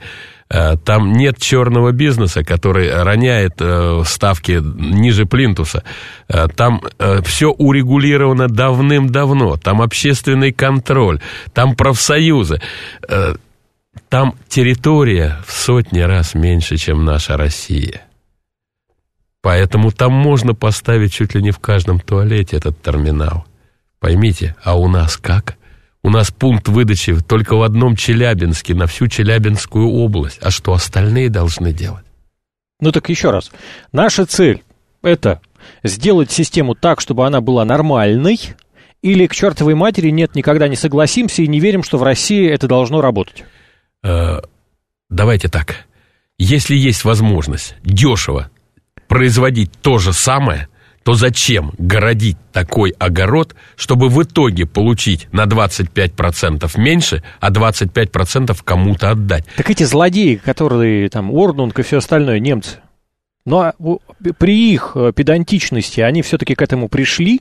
Там нет черного бизнеса, который роняет ставки ниже плинтуса. Там все урегулировано давным-давно. Там общественный контроль, там профсоюзы. Там территория в сотни раз меньше, чем наша Россия. Поэтому там можно поставить чуть ли не в каждом туалете этот терминал. Поймите, а у нас как? У нас пункт выдачи только в одном Челябинске, на всю Челябинскую область. А что остальные должны делать? Ну так еще раз. Наша цель – это сделать систему так, чтобы она была нормальной, или к чертовой матери нет, никогда не согласимся и не верим, что в России это должно работать? Э, давайте так. Если есть возможность дешево производить то же самое, то зачем городить такой огород, чтобы в итоге получить на двадцать пять процентов меньше, а двадцать пять процентов кому-то отдать? Так эти злодеи, которые там, Орнунг и все остальное, немцы, но при их педантичности они все-таки к этому пришли?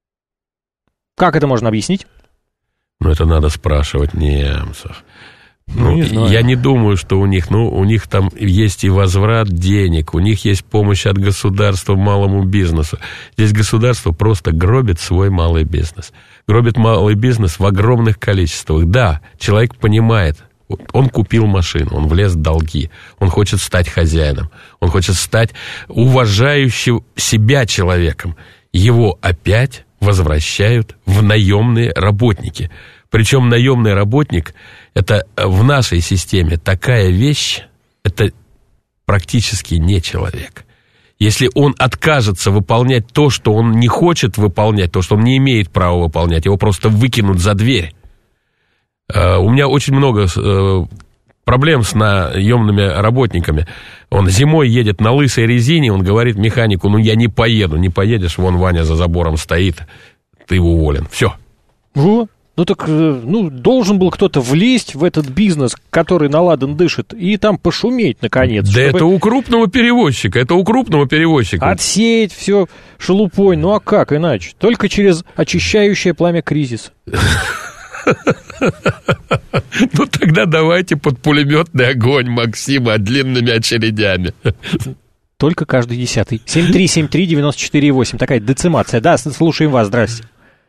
Как это можно объяснить? Ну, это надо спрашивать немцев. Ну, не знаю. Я не думаю, что у них, ну, у них там есть и возврат денег, у них есть помощь от государства малому бизнесу. Здесь государство просто гробит свой малый бизнес. Гробит малый бизнес в огромных количествах. Да, человек понимает, он купил машину, он влез в долги, он хочет стать хозяином, он хочет стать уважающим себя человеком. Его опять возвращают в наемные работники. Причем наемный работник – это в нашей системе такая вещь, это практически не человек. Если он откажется выполнять то, что он не хочет выполнять, то, что он не имеет права выполнять, его просто выкинут за дверь. У меня очень много проблем с наемными работниками. Он зимой едет на лысой резине, он говорит механику: ну я не поеду, не поедешь, вон Ваня за забором стоит, ты уволен. Все. Вот. Ну так, ну, должен был кто-то влезть в этот бизнес, который наладан дышит, и там пошуметь, наконец. Да это у крупного перевозчика, это у крупного перевозчика. Отсеять все шелупой, ну а как иначе? Только через очищающее пламя кризиса. Ну тогда давайте под пулеметный огонь Максима длинными очередями. Только каждый десятый. семь три семь три девяносто четыре восемь. Такая децимация. Да, слушаем вас, здрасте.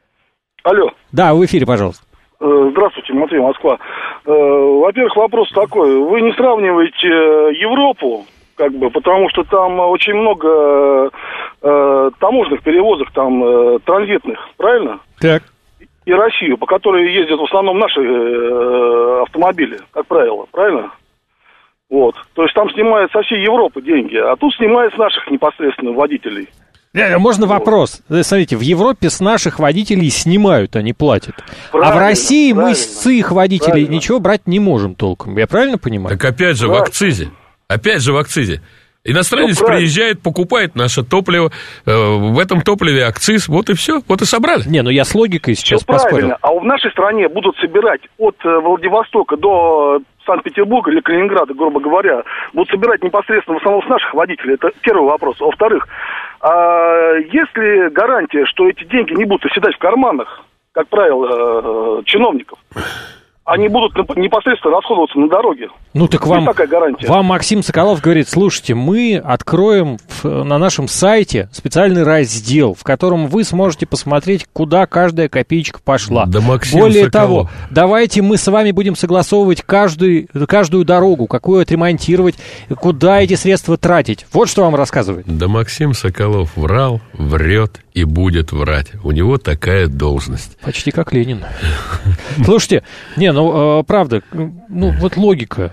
Алло. Да, в эфире, пожалуйста. Здравствуйте, Матвей, Москва. Во-первых, вопрос такой. Вы не сравниваете Европу, как бы, потому что там очень много таможенных перевозок, там транзитных, правильно? Так. И Россию, по которой ездят в основном наши автомобили, как правило, правильно? Вот. То есть там снимают со всей Европы деньги, а тут снимают с наших непосредственно водителей. Можно вопрос? Смотрите, в Европе с наших водителей снимают, а не платят. Правильно, а в России мы правильно, с их водителей правильно. ничего брать не можем толком. Я правильно понимаю? Так опять же Да. в акцизе. Опять же в акцизе. Иностранец Ну, приезжает, покупает наше топливо, э, в этом топливе акциз, вот и все, вот и собрали. Не, ну я с логикой сейчас Все правильно. поспорил. А в нашей стране будут собирать от Владивостока до Санкт-Петербурга или Калининграда, грубо говоря, будут собирать непосредственно в основном с наших водителей. Это первый вопрос. Во-вторых, а есть ли гарантия, что эти деньги не будут оседать в карманах, как правило, чиновников? Они будут непосредственно расходоваться на дороге. Ну так вам, такая гарантия. вам Максим Соколов говорит: слушайте, мы откроем в, на нашем сайте специальный раздел, в котором вы сможете посмотреть, куда каждая копеечка пошла. Да, Максим Более Соколов. того, давайте мы с вами будем согласовывать каждый, каждую дорогу, какую отремонтировать, куда эти средства тратить. Вот что вам рассказывает. Да Максим Соколов врал, врет и будет врать. У него такая должность. Почти как Ленин. Слушайте, не, ну, правда, ну, вот логика.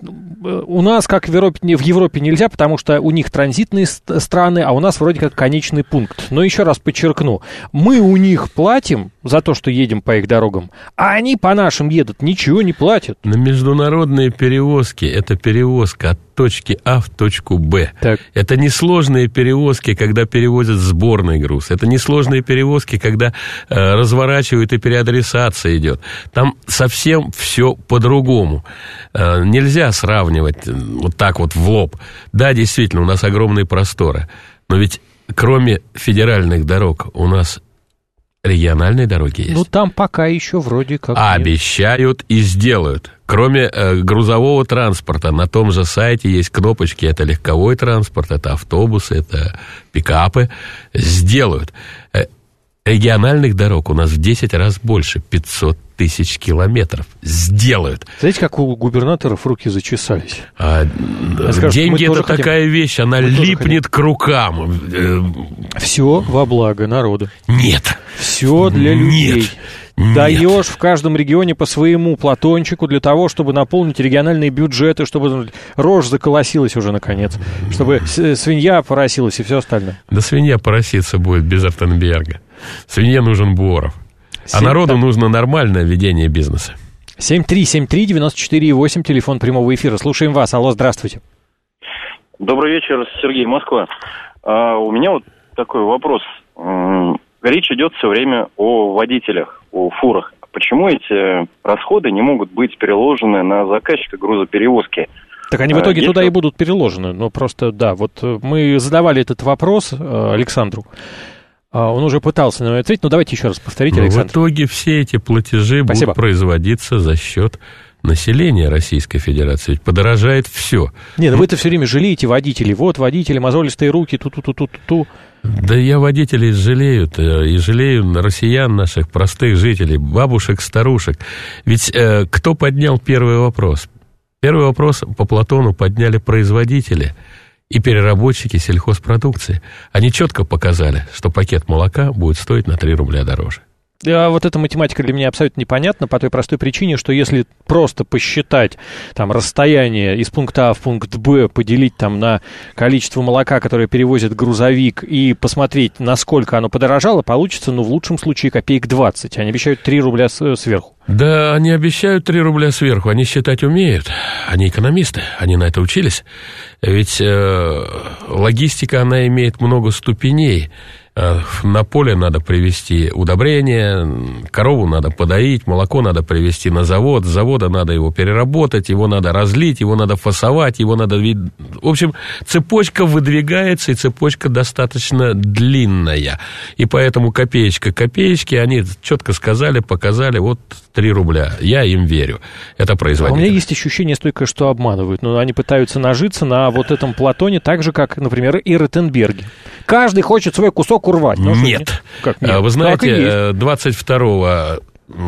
У нас, как в Европе, в Европе нельзя, потому что у них транзитные страны, а у нас вроде как конечный пункт. Но еще раз подчеркну, мы у них платим за то, что едем по их дорогам, а они по нашим едут, ничего не платят. На международные перевозки это перевозка от точки А в точку Б. Так. Это несложные перевозки, когда перевозят сборный груз. Это несложные перевозки, когда э, разворачивают и переадресация идет. Там совсем все по-другому. Э, нельзя сравнивать вот так вот в лоб. Да, действительно, у нас огромные просторы. Но ведь кроме федеральных дорог у нас региональные дороги есть. Ну, там пока еще вроде как нет. Обещают и сделают. Кроме э, грузового транспорта, на том же сайте есть кнопочки. Это легковой транспорт, это автобусы, это пикапы. Сделают. Э, региональных дорог у нас в десять раз больше. пятьсот тысяч километров. Сделают. Знаете, как у губернаторов руки зачесались? А, скажут, деньги это хотим. такая вещь, она Мы липнет к рукам. Э, Все во благо народа. Нет. Все для людей. Нет. Даешь в каждом регионе по своему платончику для того, чтобы наполнить региональные бюджеты, чтобы рожь заколосилась уже наконец, чтобы свинья поросилась и все остальное. Да свинья пороситься будет без Ротенберга. Свинье нужен Боров. А народу так. нужно нормальное ведение бизнеса. семь три семь три девяносто четыре восемь, телефон прямого эфира. Слушаем вас. Алло, здравствуйте. Добрый вечер, Сергей, Москва. А, у меня вот такой вопрос. Речь идет все время о водителях, о фурах. Почему эти расходы не могут быть переложены на заказчика грузоперевозки? Так они в итоге а, туда если... и будут переложены. Но просто, да, вот мы задавали этот вопрос Александру. Он уже пытался на него ответить, но давайте еще раз повторите, Но Александр. в итоге все эти платежи Спасибо. будут производиться за счет населения Российской Федерации, ведь подорожает все. Не, ну вы-то все время жалеете водителей. Вот водители, мозолистые руки, ту-ту-ту-ту-ту. Да я водителей жалею, и жалею россиян наших, простых жителей, бабушек, старушек. Ведь э, кто поднял первый вопрос? Первый вопрос по Платону подняли производители и переработчики сельхозпродукции. Они четко показали, что пакет молока будет стоить на три рубля дороже. А вот эта математика для меня абсолютно непонятна по той простой причине, что если просто посчитать там расстояние из пункта А в пункт Б, поделить там на количество молока, которое перевозит грузовик, и посмотреть, насколько оно подорожало, получится, ну, в лучшем случае, копеек двадцать. Они обещают три рубля сверху. Да, они обещают три рубля сверху, они считать умеют, они экономисты, они на это учились. Ведь э, логистика, она имеет много ступеней. На поле надо привезти удобрения, корову надо подоить, молоко надо привезти на завод, с завода надо его переработать, его надо разлить, его надо фасовать, его надо... В общем, цепочка выдвигается, и цепочка достаточно длинная. И поэтому копеечка копеечки, они четко сказали, показали, вот три рубля. Я им верю. Это производитель. А у меня есть ощущение столько, что обманывают. Но они пытаются нажиться на вот этом Платоне так же, как, например, и Ротенберги. Каждый хочет свой кусок урвать. Ну, нет. Как нет. Вы знаете, двадцать второго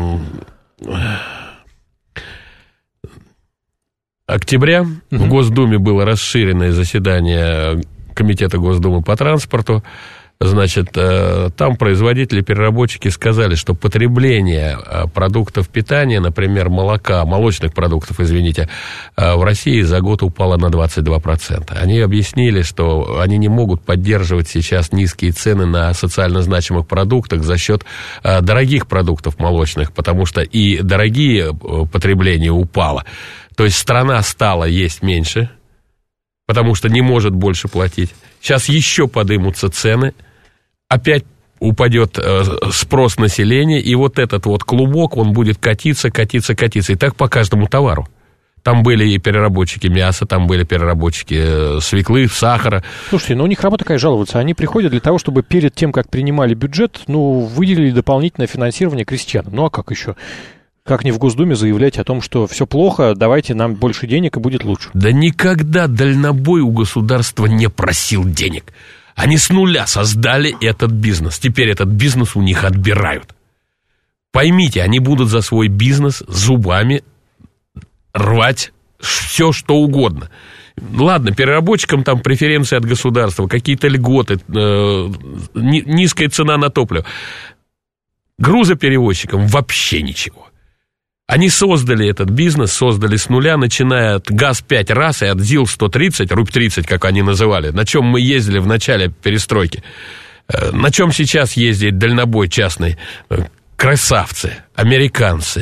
октября угу. в Госдуме было расширенное заседание Комитета Госдумы по транспорту. Значит, там производители, переработчики сказали, что потребление продуктов питания, например, молока, молочных продуктов, извините, в России за год упало на двадцать два процента. Они объяснили, что они не могут поддерживать сейчас низкие цены на социально значимых продуктах за счет дорогих продуктов молочных, потому что и дорогие потребление упало. То есть страна стала есть меньше, потому что не может больше платить. Сейчас еще подымутся цены. Опять упадет э, спрос населения, и вот этот вот клубок, он будет катиться, катиться, катиться. И так по каждому товару. Там были и переработчики мяса, там были переработчики э, свеклы, сахара. Слушайте, ну у них работа такая, жаловаться. Они приходят для того, чтобы перед тем, как принимали бюджет, ну, выделили дополнительное финансирование крестьянам. Ну, а как еще? Как не в Госдуме заявлять о том, что все плохо, давайте нам больше денег и будет лучше? Да никогда дальнобой у государства не просил денег. Они с нуля создали этот бизнес. Теперь этот бизнес у них отбирают. Поймите, они будут за свой бизнес зубами рвать все, что угодно. Ладно, переработчикам там преференции от государства, какие-то льготы, э, низкая цена на топливо. Грузоперевозчикам вообще ничего. Они создали этот бизнес, создали с нуля, начиная от ГАЗ пять раз и от ЗИЛ сто тридцать, рубь тридцать, как они называли, на чем мы ездили в начале перестройки. На чем сейчас ездит дальнобой частный? Красавцы, американцы,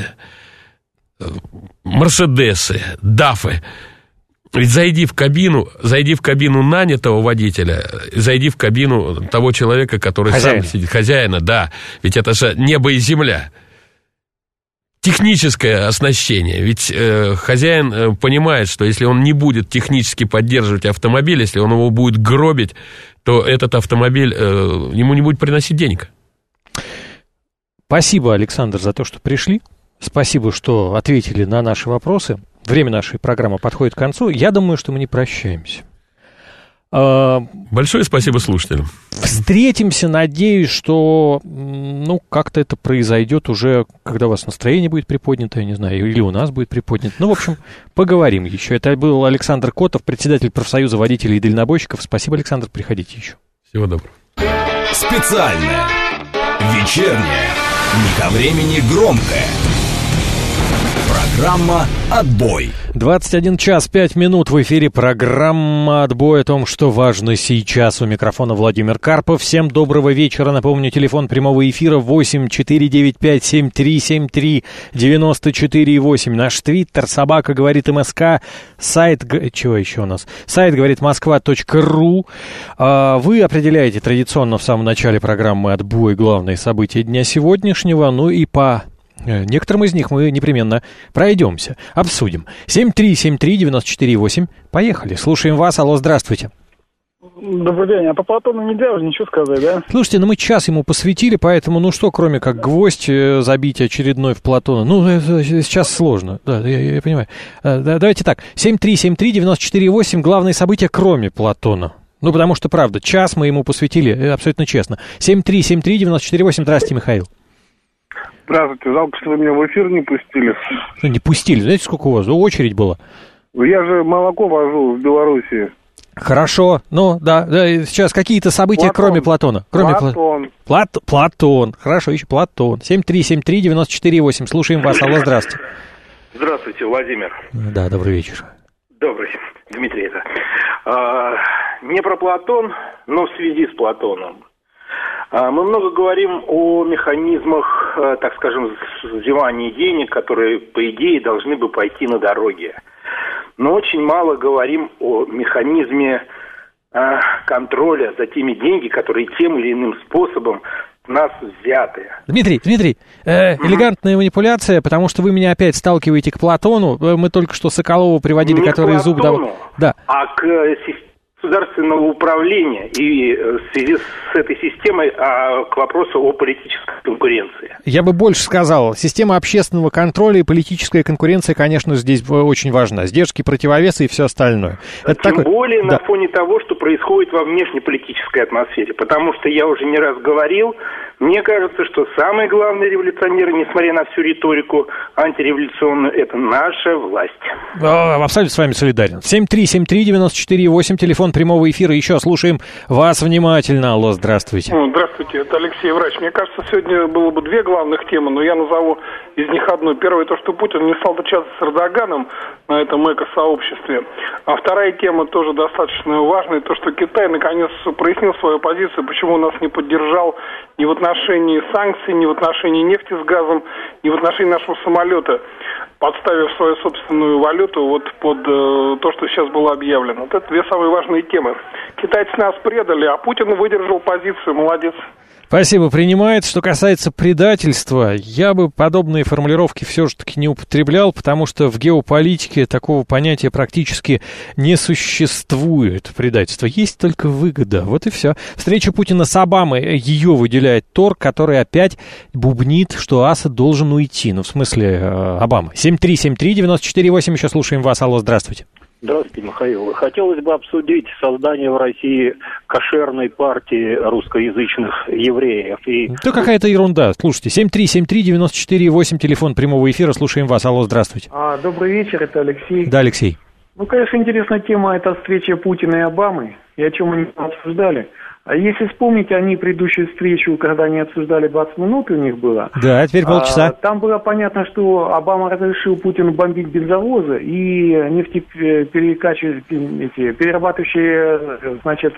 мерседесы, дафы. Ведь зайди в кабину, зайди в кабину нанятого водителя, зайди в кабину того человека, который хозяина. Сам сидит, хозяина, да, ведь это же небо и земля. Техническое оснащение, ведь э, хозяин э, понимает, что если он не будет технически поддерживать автомобиль, если он его будет гробить, то этот автомобиль э, ему не будет приносить денег. Спасибо, Александр, за то, что пришли. Спасибо, что ответили на наши вопросы. Время нашей программы подходит к концу. Я думаю, что мы не прощаемся. Большое спасибо слушателям. Встретимся, надеюсь, что ну, как-то это произойдет уже, когда у вас настроение будет приподнято, я не знаю, или у нас будет приподнято. Ну, в общем, поговорим еще. Это был Александр Котов, председатель профсоюза водителей и дальнобойщиков. Спасибо, Александр, приходите еще. Всего доброго. Специальная, вечерняя, не ко времени громкая. Программа «Отбой». двадцать один час пять минут в эфире программа «Отбой» о том, что важно сейчас. У микрофона Владимир Карпов. Всем доброго вечера. Напомню, телефон прямого эфира восемь четыре девять пять семь три семь три девяносто четыре восемь. Наш твиттер собака говорит МСК. Сайт, чего еще у нас? Сайт говорит москва точка ру. Вы определяете традиционно в самом начале программы «Отбой» главные события дня сегодняшнего. Ну и по... некоторым из них мы непременно пройдемся, обсудим. семь три семь три девяносто четыре восемь. Поехали. Слушаем вас. Алло, здравствуйте. Добрый день. А по Платону нельзя уже ничего сказать, да? Слушайте, ну мы час ему посвятили, поэтому, ну что, кроме как гвоздь забить очередной в Платона? Ну, сейчас сложно, да, я, я понимаю. Давайте так, семь три семь три девять четыре восемь, главные события, кроме Платона. Ну, потому что, правда, час мы ему посвятили, абсолютно честно. семь три семь три девять четыре восемь, здравствуйте, Михаил. Здравствуйте, жалко, что вы меня в эфир не пустили. Что, не пустили? Знаете, сколько у вас? Очередь была. Я же молоко вожу в Белоруссии. Хорошо, ну, да, да, сейчас какие-то события, Платон. кроме Платона. Кроме Платон. Плат... Платон, хорошо, еще Платон. семь три семь три девять четыре восемь, слушаем вас, алло, здравствуйте. Здравствуйте, Владимир. Да, добрый вечер. Добрый, Дмитрий это. А, не про Платон, но в связи с Платоном. А, мы много говорим о механизмах, так скажем, взимания денег, которые, по идее, должны бы пойти на дороги. Но очень мало говорим о механизме э, контроля за теми деньгами, которые тем или иным способом с нас взяты. Дмитрий, Дмитрий, э, mm-hmm. элегантная манипуляция, потому что вы меня опять сталкиваете к Платону. Мы только что Соколову приводили, Не который к Платону, зуб дал. Да. А к системе государственного управления и в связи с этой системой а, к вопросу о политической конкуренции. Я бы больше сказал, система общественного контроля и политическая конкуренция, конечно, здесь очень важна. Сдержки, противовесы и все остальное. Это Тем такой... более да. на фоне того, что происходит во внешнеполитической атмосфере. Потому что я уже не раз говорил, мне кажется, что самые главные революционеры, несмотря на всю риторику антиреволюционную, это наша власть. О, абсолютно с вами солидарен. семь три семь три девять четыре восемь, телефон прямого эфира. Еще слушаем вас внимательно. Алло, здравствуйте. Здравствуйте, это Алексей, врач. Мне кажется, сегодня было бы две главных темы, но я назову из них одну. Первое, то, что Путин не стал встречаться с Эрдоганом на этом эко-сообществе. А вторая тема тоже достаточно важная, то, что Китай наконец прояснил свою позицию, почему он нас не поддержал ни в отношении санкций, ни в отношении нефти с газом, ни в отношении нашего самолета, подставив свою собственную валюту вот под э, то, что сейчас было объявлено. Вот это две самые важные темы. Китайцы нас предали, а Путин выдержал позицию. Молодец. Спасибо, принимается. Что касается предательства, я бы подобные формулировки все же таки не употреблял, потому что в геополитике такого понятия практически не существует. Предательство есть только выгода. Вот и все. Встреча Путина с Обамой, ее выделяет торг, который опять бубнит, что Асад должен уйти. Ну, в смысле, э, Обама. семь три семь три девять четыре восемь, еще слушаем вас. Алло, здравствуйте. Здравствуйте, Михаил. Хотелось бы обсудить создание в России кошерной партии русскоязычных евреев. И... Да какая-то ерунда. Слушайте, семь три семь три девять четыре восемь, телефон прямого эфира, слушаем вас. Алло, здравствуйте. А, добрый вечер, это Алексей. Да, Алексей. Ну, конечно, интересная тема, это встреча Путина и Обамы, и о чем они обсуждали. А если вспомните, они предыдущую встречу, когда они обсуждали двадцать минут, у них было. Да, теперь полчаса. А, там было понятно, что Обама разрешил Путину бомбить бензовозы и нефтеперекачивающие, эти, перерабатывающие, значит,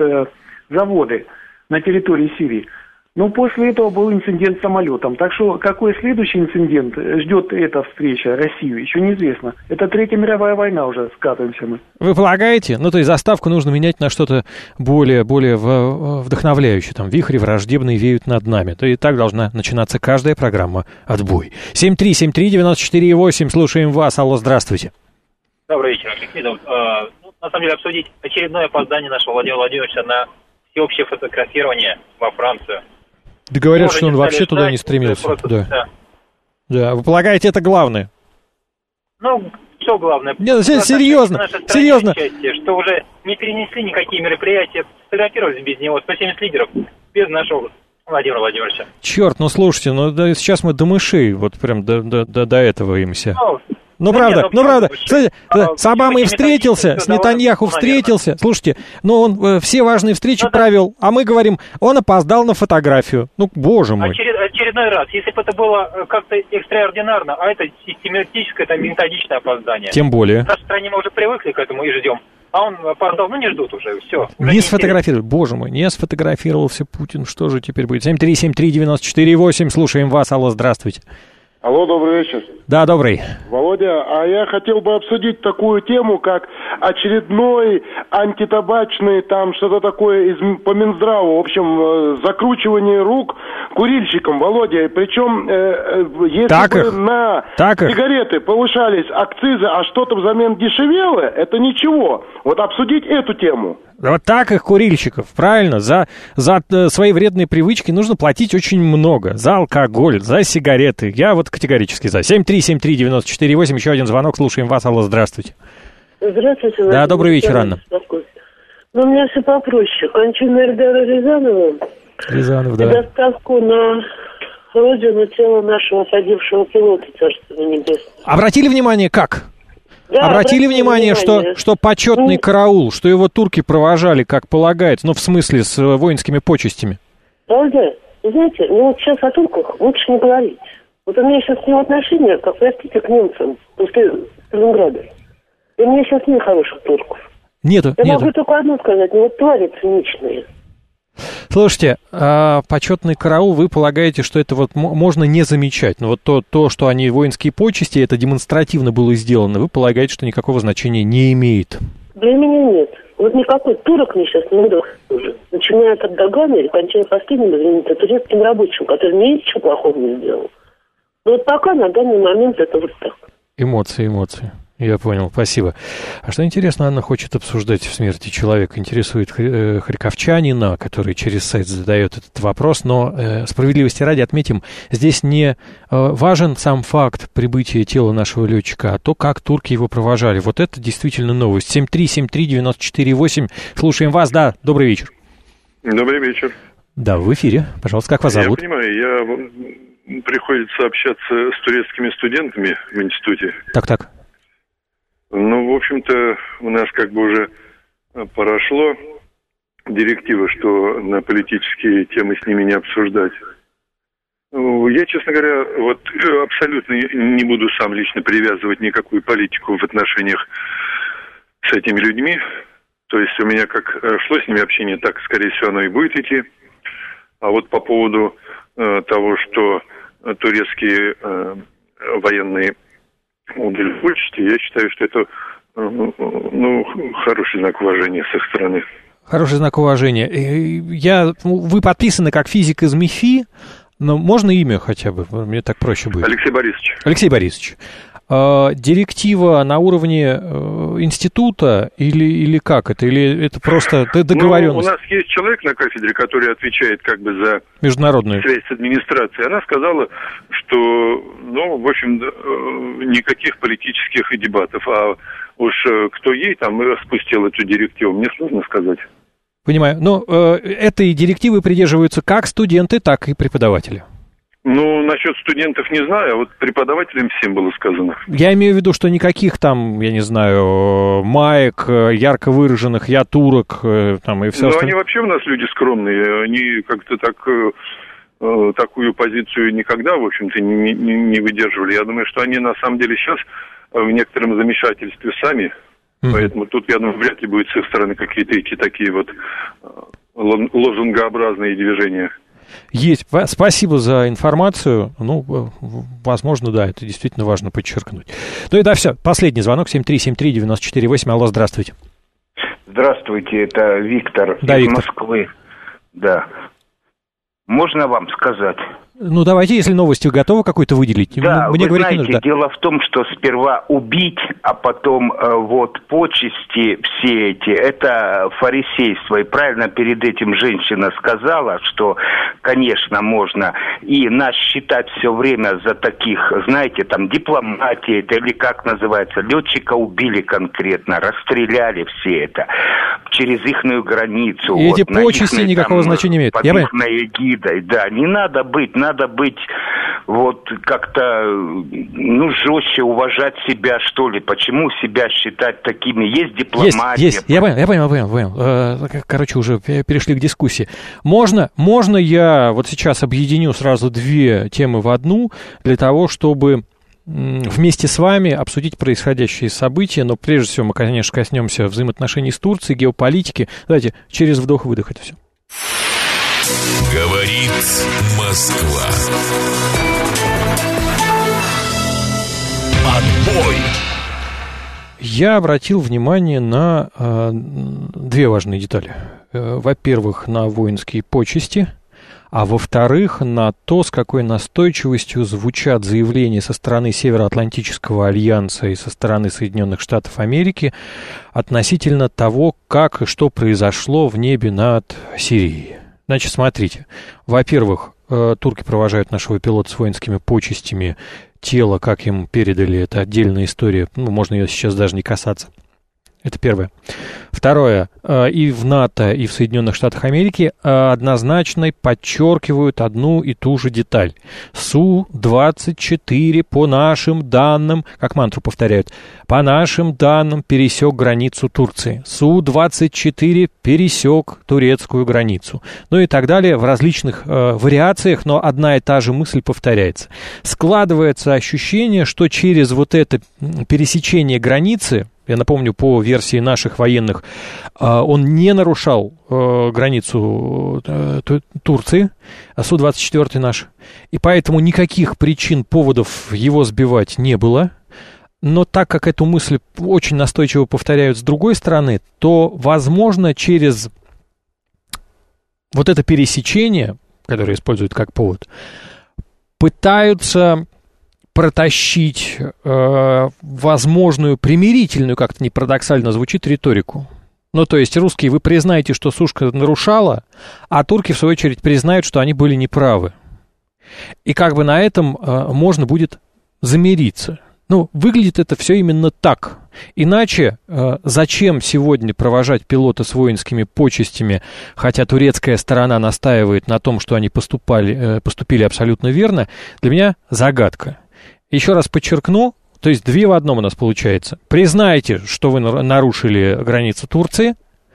заводы на территории Сирии. Но после этого был инцидент с самолетом. Так что какой следующий инцидент ждет эта встреча Россию, еще неизвестно. Это Третья мировая война уже, скатываемся мы. Вы полагаете? Ну, то есть заставку нужно менять на что-то более, более вдохновляющее. Там вихри враждебные веют над нами. То и так должна начинаться каждая программа «Отбой». семь три семь три девять четыре восемь, слушаем вас. Алло, здравствуйте. Добрый вечер, Алексей. Ну, на самом деле, обсудить очередное опоздание нашего Владимира Владимировича на всеобщее фотографирование во Францию. Да говорят, что он вообще туда ждать, не стремился. Просто, да. Да. да. Вы полагаете, это главное? Ну, что главное? Нет, серьезно, серьезно. Части, что уже не перенесли никакие мероприятия, фотографировались без него, сто семьдесят лидеров, без нашего Владимира Владимировича. Черт, ну слушайте, ну да, сейчас мы до мышей, вот прям до, до, до, до этого имся. Ну, Ну, ну, правда, нет, ну, правда, кстати, а, с Обамой встретился, с Нетаньяху встретился, слушайте, ну, он э, все важные встречи ну, провел, да. А мы говорим, он опоздал на фотографию, ну, боже мой. Очеред, очередной раз, если бы это было как-то экстраординарно, а это систематическое, это методичное опоздание. Тем более. В нашей стране мы уже привыкли к этому и ждем, а он опоздал, ну, не ждут уже, все. Уже не, не сфотографировал, боже мой, не сфотографировался Путин, что же теперь будет? семь три семь три девять четыре восемь, слушаем вас, алло, здравствуйте. Алло, добрый вечер. Да, добрый. Володя, а я хотел бы обсудить такую тему, как очередной антитабачный, там что-то такое из, по Минздраву, в общем, закручивание рук курильщикам, Володя. Причем, э, если так бы их. на так сигареты их. повышались акцизы, а что-то взамен дешевело, это ничего. Вот обсудить эту тему. Вот так их, курильщиков, правильно? За, за свои вредные привычки нужно платить очень много. За алкоголь, за сигареты. Я вот категорически за. семь три семь три девять четыре восемь, еще один звонок, слушаем вас. Алло, здравствуйте. Здравствуйте. Да, добрый вечер, Анна. Ну, у меня все попроще. Кончина Эльдара Рязанова. Рязанов, да. Доставку на родину тела нашего погибшего пилота, царства небесного. Обратили внимание, как? Да, обратили внимание, внимание, что, что почетный ну, караул, что его турки провожали, как полагается, ну, в смысле, с воинскими почестями? Правда? Знаете, ну, вот сейчас о турках лучше не говорить. Вот у меня сейчас с ним отношения, как, простите, к немцам после Сталинграда. И у меня сейчас нет хороших турков. Нету, Я нету. могу только одно сказать, ну, вот твари циничные. Слушайте, а почетный караул, вы полагаете, что это вот можно не замечать? Но вот то, то, что они воинские почести, это демонстративно было сделано, вы полагаете, что никакого значения не имеет? Для меня нет. Вот никакой турок мне сейчас не удастся уже. Начиная от Эрдогана и кончая последним, извините, турецким рабочим, который мне ничего плохого не сделал. Но вот пока на данный момент это вот так. Эмоции, эмоции. Я понял, спасибо. А что интересно, Анна хочет обсуждать в смерти человека? Интересует хри- харьковчанина, который через сайт задает этот вопрос, но э, справедливости ради отметим, здесь не э, важен сам факт прибытия тела нашего летчика, а то, как турки его провожали. Вот это действительно новость. семь три семь три девять четыре восемь. Слушаем вас, да, добрый вечер. Добрый вечер. Да, в эфире. Пожалуйста, как вас зовут? Я понимаю, я приходится общаться с турецкими студентами в институте. Так-так. Ну, в общем-то, у нас как бы уже прошло директива, что на политические темы с ними не обсуждать. Я, честно говоря, вот абсолютно не буду сам лично привязывать никакую политику в отношениях с этими людьми. То есть у меня как шло с ними общение, так, скорее всего, оно и будет идти. А вот по поводу э, того, что турецкие э, военные удали почте, я считаю, что это ну, хороший знак уважения с их стороны. Хороший знак уважения. Я, вы подписаны как физик из МИФИ, но можно имя хотя бы? Мне так проще будет. Алексей Борисович. Алексей Борисович. Директива на уровне института или, или как это? Или это просто договоренность? Ну, у нас есть человек на кафедре, который отвечает как бы за международную связь с администрацией. Она сказала, что, ну, в общем, никаких политических дебатов. А уж кто ей там распустил эту директиву, мне сложно сказать. Понимаю. Но э, этой директивы придерживаются как студенты, так и преподаватели. Ну, насчет студентов не знаю, а вот преподавателям всем было сказано. Я имею в виду, что никаких там, я не знаю, маек, ярко выраженных «я турок», там и все Ну, остальное. они вообще у нас люди скромные, они как-то так, э, такую позицию никогда, в общем-то, не, не, не выдерживали. Я думаю, что они на самом деле сейчас в некотором замешательстве сами, mm-hmm. поэтому тут, я думаю, вряд ли будет с их стороны какие-то эти такие вот лозунгообразные движения. Есть. Спасибо за информацию. Ну, возможно, да, это действительно важно подчеркнуть. Ну и да, все. Последний звонок. семь три семь три девять четыре восемь. Алло, здравствуйте. Здравствуйте, это Виктор да, из Виктор. Москвы. Да. Можно вам сказать? Ну, давайте, если новости готовы какой-то выделить. Да, Мне вы говорить знаете, не нужно. Да. дело в том, что сперва убить, а потом э, вот почести все эти, это фарисейство. И правильно перед этим женщина сказала, что, конечно, можно и нас считать все время за таких, знаете, там, дипломатии, это или как называется, летчика убили конкретно, расстреляли все это через ихнюю границу. И вот, эти почести ихной, никакого там, значения имеют. Под Я ихной эгидой, да, не надо быть, надо быть вот как-то, ну, жестче уважать себя, что ли. Почему себя считать такими? Есть дипломатия. Есть, есть. Я понял, я понял, я понял, понял. Короче, уже перешли к дискуссии. Можно, можно я вот сейчас объединю сразу две темы в одну для того, чтобы вместе с вами обсудить происходящие события, но прежде всего мы, конечно, коснемся взаимоотношений с Турцией, геополитики. Давайте через вдох-выдох это все. Говорит Москва. Отбой. Я обратил внимание на э, две важные детали. Э, во-первых, на воинские почести, а во-вторых, на то, с какой настойчивостью звучат заявления со стороны Североатлантического альянса и со стороны Соединенных Штатов Америки относительно того, как и что произошло в небе над Сирией. Значит, смотрите, во-первых, турки провожают нашего пилота с воинскими почестями, тело, как им передали, это отдельная история, ну, можно ее сейчас даже не касаться. Это первое. Второе. И в НАТО, и в Соединенных Штатах Америки однозначно подчеркивают одну и ту же деталь. Су двадцать четыре, по нашим данным, как мантру повторяют, по нашим данным пересек границу Турции. Су двадцать четыре пересек турецкую границу. Ну и так далее в различных э, вариациях, но одна и та же мысль повторяется. Складывается ощущение, что через вот это пересечение границы, я напомню, по версии наших военных, он не нарушал границу Турции, Су двадцать четыре наш, и поэтому никаких причин, поводов его сбивать не было. Но так как эту мысль очень настойчиво повторяют с другой стороны, то, возможно, через вот это пересечение, которое используют как повод, пытаются протащить э, возможную примирительную, как-то не парадоксально звучит, риторику. Ну, то есть, русские, вы признаете, что сушка нарушала, а турки, в свою очередь, признают, что они были неправы. И как бы на этом э, можно будет замириться. Ну, выглядит это все именно так. Иначе э, зачем сегодня провожать пилота с воинскими почестями, хотя турецкая сторона настаивает на том, что они поступали, э, поступили абсолютно верно, для меня загадка. Еще раз подчеркну, то есть две в одном у нас получается. Признайте, что вы нарушили границу Турции,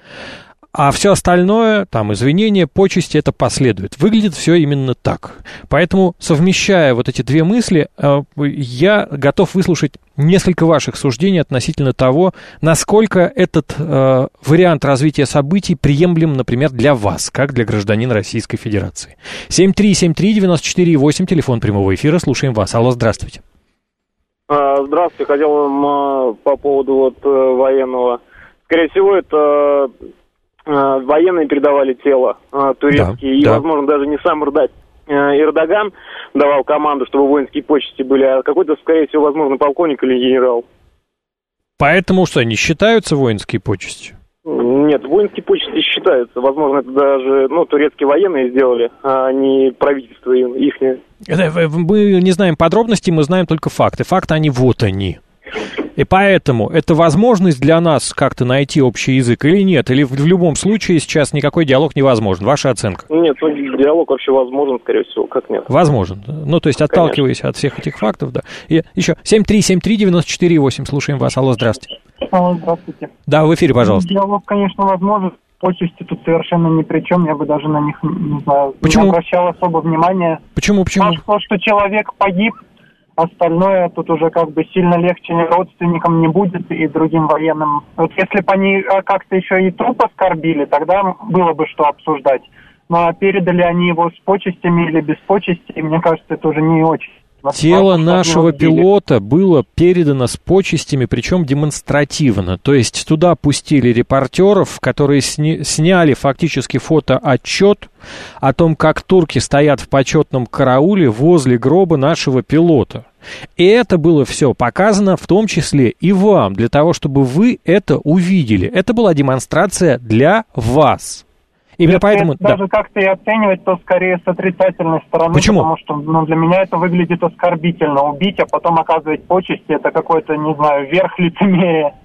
а все остальное, там, извинения, почести, это последует. Выглядит все именно так. Поэтому, совмещая вот эти две мысли, я готов выслушать несколько ваших суждений относительно того, насколько этот э, вариант развития событий приемлем, например, для вас, как для гражданина Российской Федерации. семь три семь три девять четыре восемь, телефон прямого эфира, слушаем вас. Алло, здравствуйте. Здравствуйте, хотел вам по поводу вот военного. Скорее всего, это военные передавали тело турецкие, да, и, да. возможно, даже не сам Эрдоган давал команду, чтобы воинские почести были, а какой-то, скорее всего, возможно, полковник или генерал. Поэтому что, не считаются воинские почести? Нет, воинские почести считаются. Возможно, это даже, ну, турецкие военные сделали, а не правительство их. Мы не знаем подробностей, мы знаем только факты. Факты, они вот они. И поэтому это возможность для нас как-то найти общий язык или нет? Или в любом случае сейчас никакой диалог невозможен? Ваша оценка? Нет, ну, диалог вообще возможен, скорее всего, как нет. Возможен. Ну, то есть, отталкиваясь Конечно. от всех этих фактов, да. И еще семь три семь три девять четыре восемь, слушаем вас. Алло, здравствуйте. Алло, здравствуйте. Да, в эфире, пожалуйста. Диалог, конечно, возможен. Почести тут совершенно ни при чем. Я бы даже на них, не знаю, Почему? не обращал особо внимания. Почему, почему? То, что человек погиб, остальное тут уже как бы сильно легче ни родственникам не будет и другим военным. Вот если бы они как-то еще и труп оскорбили, тогда было бы что обсуждать. Ну а передали они его с почестями или без почестей, мне кажется, это уже не очень. Тело нашего пилота было передано с почестями, причем демонстративно. То есть туда пустили репортеров, которые сни- сняли фактически фотоотчет о том, как турки стоят в почетном карауле возле гроба нашего пилота. И это было все показано в том числе и вам, для того, чтобы вы это увидели. Это была демонстрация для вас. Именно Если поэтому, даже да. как-то и оценивать, то скорее с отрицательной стороны. Почему? Потому что ну, для меня это выглядит оскорбительно. Убить, а потом оказывать почести, это какой-то, не знаю, верх лицемерия.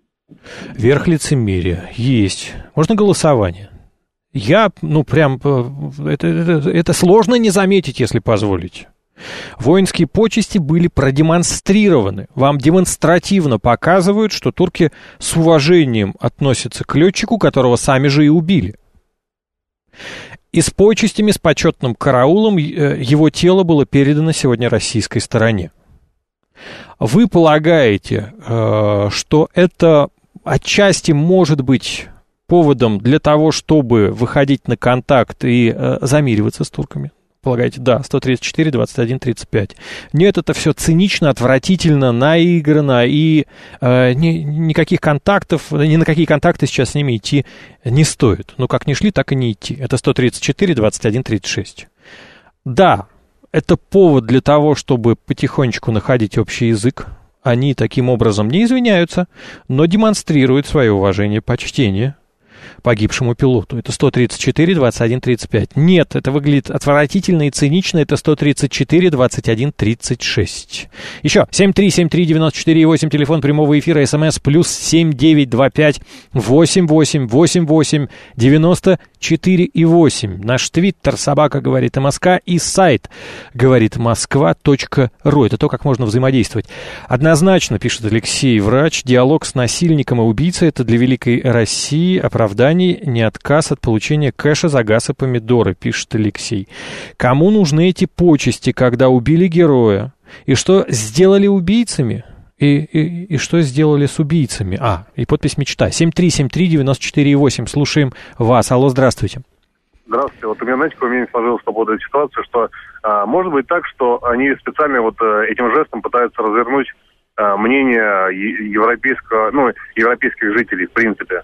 Верх лицемерия есть. Можно голосование? Я, ну, прям, это, это, это сложно не заметить, если позволите. Воинские почести были продемонстрированы. Вам демонстративно показывают, что турки с уважением относятся к летчику, которого сами же и убили. И с почестями, с почетным караулом его тело было передано сегодня российской стороне. Вы полагаете, что это отчасти может быть поводом для того, чтобы выходить на контакт и замириваться с турками? Полагаете, да, сто тридцать четыре двадцать один тридцать пять. Нет, это все цинично, отвратительно, наиграно, и э, ни, никаких контактов, ни на какие контакты сейчас с ними идти не стоит. Ну, как не шли, так и не идти. Это сто тридцать четыре двадцать один тридцать шесть. Да, это повод для того, чтобы потихонечку находить общий язык. Они таким образом не извиняются, но демонстрируют свое уважение, почтение погибшему пилоту. Это сто тридцать четыре двадцать один тридцать пять. Нет, это выглядит отвратительно и цинично. Это сто тридцать четыре двадцать один тридцать шесть. Еще семь три семь три девяносто четыре восемь, телефон прямого эфира, смс плюс семь девять два пять восемь восемь восемь восемь девяносто четыре и восемь. Наш твиттер собака говорит МСК и сайт говорит москва точка ру. Это то, как можно взаимодействовать. Однозначно, пишет Алексей, врач, диалог с насильником и убийцей — это для великой России оправданий, не отказ от получения кэша за газ и помидоры, пишет Алексей. Кому нужны эти почести, когда убили героя? И что сделали убийцами? И, и, и что сделали с убийцами? А, и подпись «Мечта». семь три семь три девяносто четыре восемь. Слушаем вас. Алло, здравствуйте. Здравствуйте. Вот у меня, знаете, какое мнение сложилось по поводу этой ситуации, что а, может быть так, что они специально вот а, этим жестом пытаются развернуть а, мнение европейского, ну, европейских жителей, в принципе.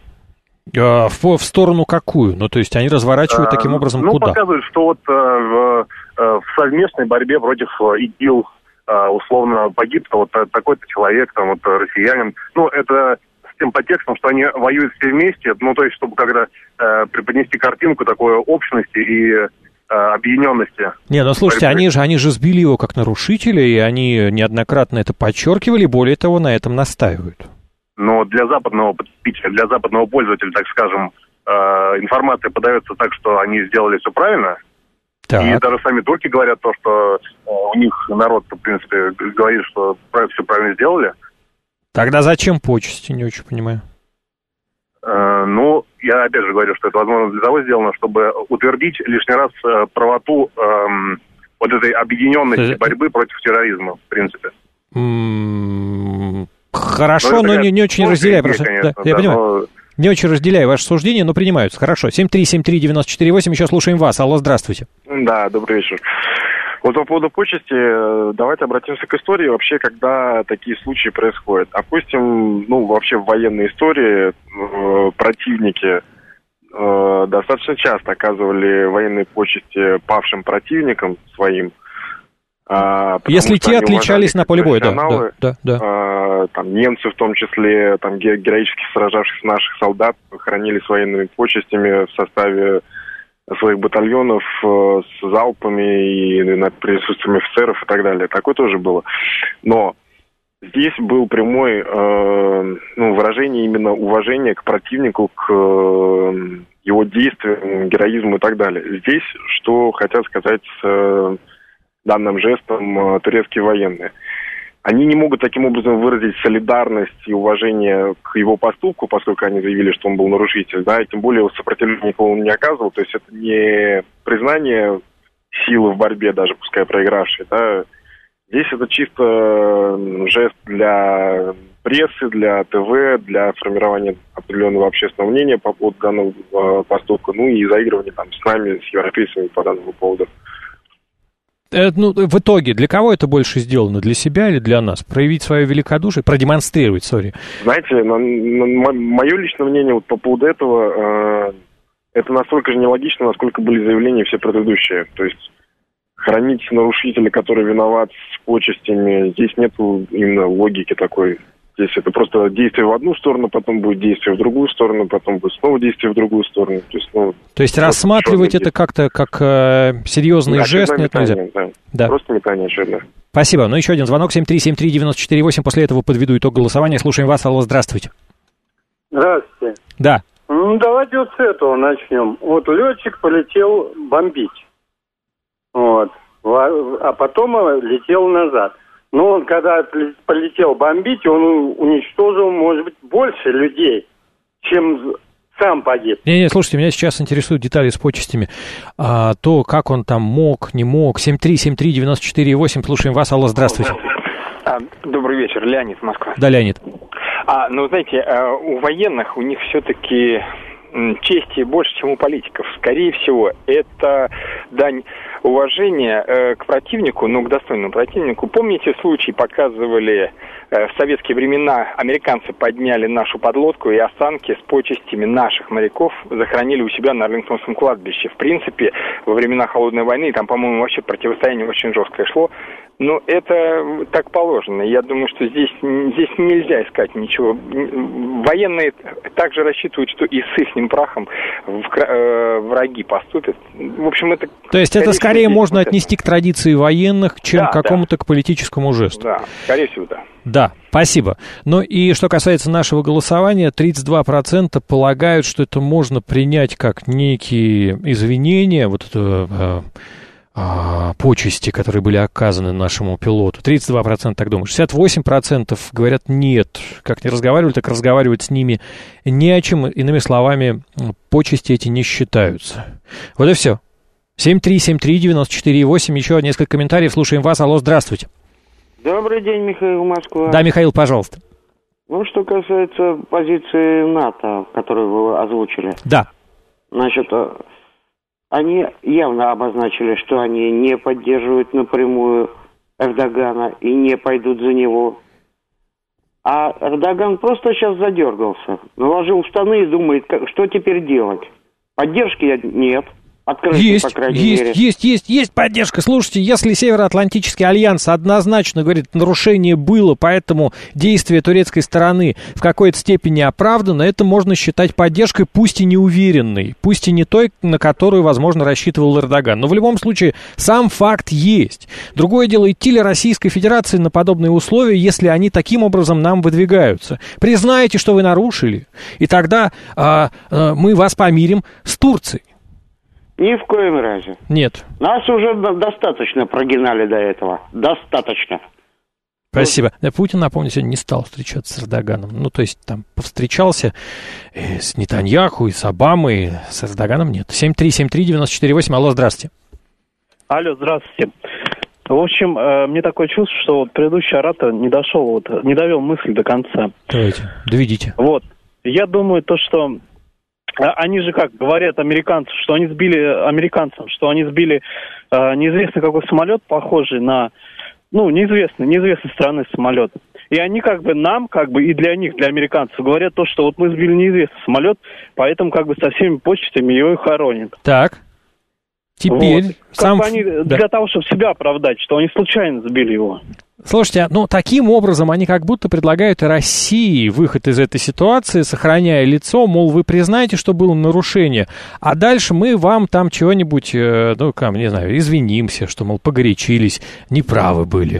А, в, в сторону какую? Ну, то есть они разворачивают а, таким образом ну, куда? Ну, показывают, что вот а, в, а, в совместной борьбе против ИГИЛ условно погиб вот такой-то человек, там вот россиянин. Ну, это с тем подтекстом, что они воюют все вместе, ну, то есть, чтобы когда э, преподнести картинку такой общности и э, объединенности. Не, ну, слушайте, они же, они же сбили его как нарушителя, и они неоднократно это подчеркивали, более того, на этом настаивают. Но для западного потребителя, для западного пользователя, так скажем, э, информация подается так, что они сделали все правильно. Так. И даже сами турки говорят то, что э, у них народ, в принципе, говорит, что все правильно сделали. Тогда зачем почести, не очень понимаю. Э, ну, я опять же говорю, что это, возможно, для того сделано, чтобы утвердить лишний раз э, правоту э, вот этой объединенности борьбы против терроризма, в принципе. М-м- хорошо, но, но не, не очень разделяю. Идея, конечно, да, да, я понимаю. Но... Не очень разделяю ваше суждение, но принимаются. Хорошо. семь три семь три девяносто четыре восемь. Еще слушаем вас. Алло, здравствуйте. Да, добрый вечер. Вот по поводу почести, давайте обратимся к истории вообще, когда такие случаи происходят. Допустим, ну, вообще в военной истории э, противники э, достаточно часто оказывали военные почести павшим противникам своим. А, если те отличались на поле боя, да, да, да, да. А, там немцы, в том числе, там ге- героически сражавшихся наших солдат, хоронили с военными почестями в составе своих батальонов э, с залпами и над присутствием офицеров и так далее. Такое тоже было. Но здесь был прямой э, ну, выражение именно уважения к противнику, к э, его действиям, героизму и так далее. Здесь, что хотят сказать с э, данным жестом э, турецкие военные. Они не могут таким образом выразить солидарность и уважение к его поступку, поскольку они заявили, что он был нарушитель, да, и тем более сопротивления никого он не оказывал. То есть это не признание силы в борьбе, даже пускай проигравшей, да. Здесь это чисто жест для прессы, для ТВ, для формирования определенного общественного мнения по поводу данного э, поступка, ну и заигрывания там с нами, с европейцами по данному поводу. Ну, в итоге, для кого это больше сделано? Для себя или для нас? Проявить свое великодушие? Продемонстрировать, сори. Знаете, на, на, мое личное мнение вот по поводу этого, э, это настолько же нелогично, насколько были заявления все предыдущие. То есть хранить нарушителя, который виноват, с почестями, здесь нету именно логики такой. Здесь это просто действие в одну сторону, потом будет действие в другую сторону, потом будет снова действие в другую сторону. То есть, ну, То есть рассматривать это как-то как э, серьезный да, жест нет, метание, нельзя? Да. Да. Просто метание очередное. Спасибо. Ну, еще один звонок. семь три семь три девяносто четыре восемь. После этого подведу итог голосования. Слушаем вас. Алло, здравствуйте. Здравствуйте. Да. Ну, давайте вот с этого начнем. Вот летчик полетел бомбить. Вот. А потом летел назад. Но он, когда полетел бомбить, он уничтожил, может быть, больше людей, чем сам погиб. Не-не, слушайте, меня сейчас интересуют детали с почестями. А, то, как он там мог, не мог. семь три семь три девяносто четыре восемь. Слушаем вас. Алло, здравствуйте. А, добрый вечер. Леонид, Москва. Да, Леонид. А, ну, знаете, у военных, у них все-таки чести больше, чем у политиков. Скорее всего, это дань уважение э, к противнику, ну, к достойному противнику. Помните случай, показывали э, в советские времена, американцы подняли нашу подлодку и останки с почестями наших моряков захоронили у себя на Арлингтонском кладбище. В принципе, во времена Холодной войны, там, по-моему, вообще противостояние очень жесткое шло. Но это так положено. Я думаю, что здесь, здесь нельзя искать ничего. Военные также рассчитывают, что и с ихним прахом враги поступят. В общем, это... То есть это скорее можно отнести к традиции военных, чем да, к какому-то да. к политическому жесту. Да, скорее всего, да. Да, спасибо. Ну и что касается нашего голосования, тридцать два процента полагают, что это можно принять как некие извинения, вот это... почести, которые были оказаны нашему пилоту. тридцать два процента так думают. шестьдесят восемь процентов говорят нет. Как не разговаривали, так разговаривать с ними не о чем. Иными словами, почести эти не считаются. Вот и все. семь три семь три девять четыре восемь. Еще несколько комментариев. Слушаем вас. Алло, здравствуйте. Добрый день, Михаил, Москва. Да, Михаил, пожалуйста. Ну, что касается позиции НАТО, которую вы озвучили. Да. Значит, они явно обозначили, что они не поддерживают напрямую Эрдогана и не пойдут за него. А Эрдоган просто сейчас задергался, наложил штаны и думает, что теперь делать. Поддержки нет. Открыто, есть, по крайней есть, мере. есть, есть, есть поддержка. Слушайте, если Североатлантический альянс однозначно говорит, нарушение было, поэтому действие турецкой стороны в какой-то степени оправдано, это можно считать поддержкой, пусть и неуверенной, пусть и не той, на которую, возможно, рассчитывал Эрдоган. Но в любом случае, сам факт есть. Другое дело, идти ли Российской Федерации на подобные условия, если они таким образом нам выдвигаются. Признайте, что вы нарушили, и тогда а, а, мы вас помирим с Турцией. Ни в коем разе. Нет. Нас уже достаточно прогнали до этого. Достаточно. Спасибо. Путин, напомню, сегодня не стал встречаться с Эрдоганом. Ну, то есть, там, повстречался и с Нетаньяху, и с Обамой, и с Эрдоганом нет. семь три семь три девять четыре восемь. Алло, здравствуйте. Алло, здравствуйте. В общем, э, мне такое чувство, что вот предыдущий оратор не дошел, вот, не довел мысль до конца. Давайте, доведите. Вот. Я думаю, то, что они же, как говорят американцы, что они сбили американцам, что они сбили э, неизвестно какой самолет, похожий на, ну, неизвестный, неизвестной страны самолет. И они как бы нам, как бы и для них, для американцев, говорят то, что вот мы сбили неизвестный самолет, поэтому как бы со всеми почестями его и хоронят. Так. Теперь вот. сам... Как бы они да. Для того, чтобы себя оправдать, что они случайно сбили его. Слушайте, ну, таким образом они как будто предлагают и России выход из этой ситуации, сохраняя лицо, мол, вы признаете, что было нарушение, а дальше мы вам там чего-нибудь, ну, как, не знаю, извинимся, что, мол, погорячились, неправы были.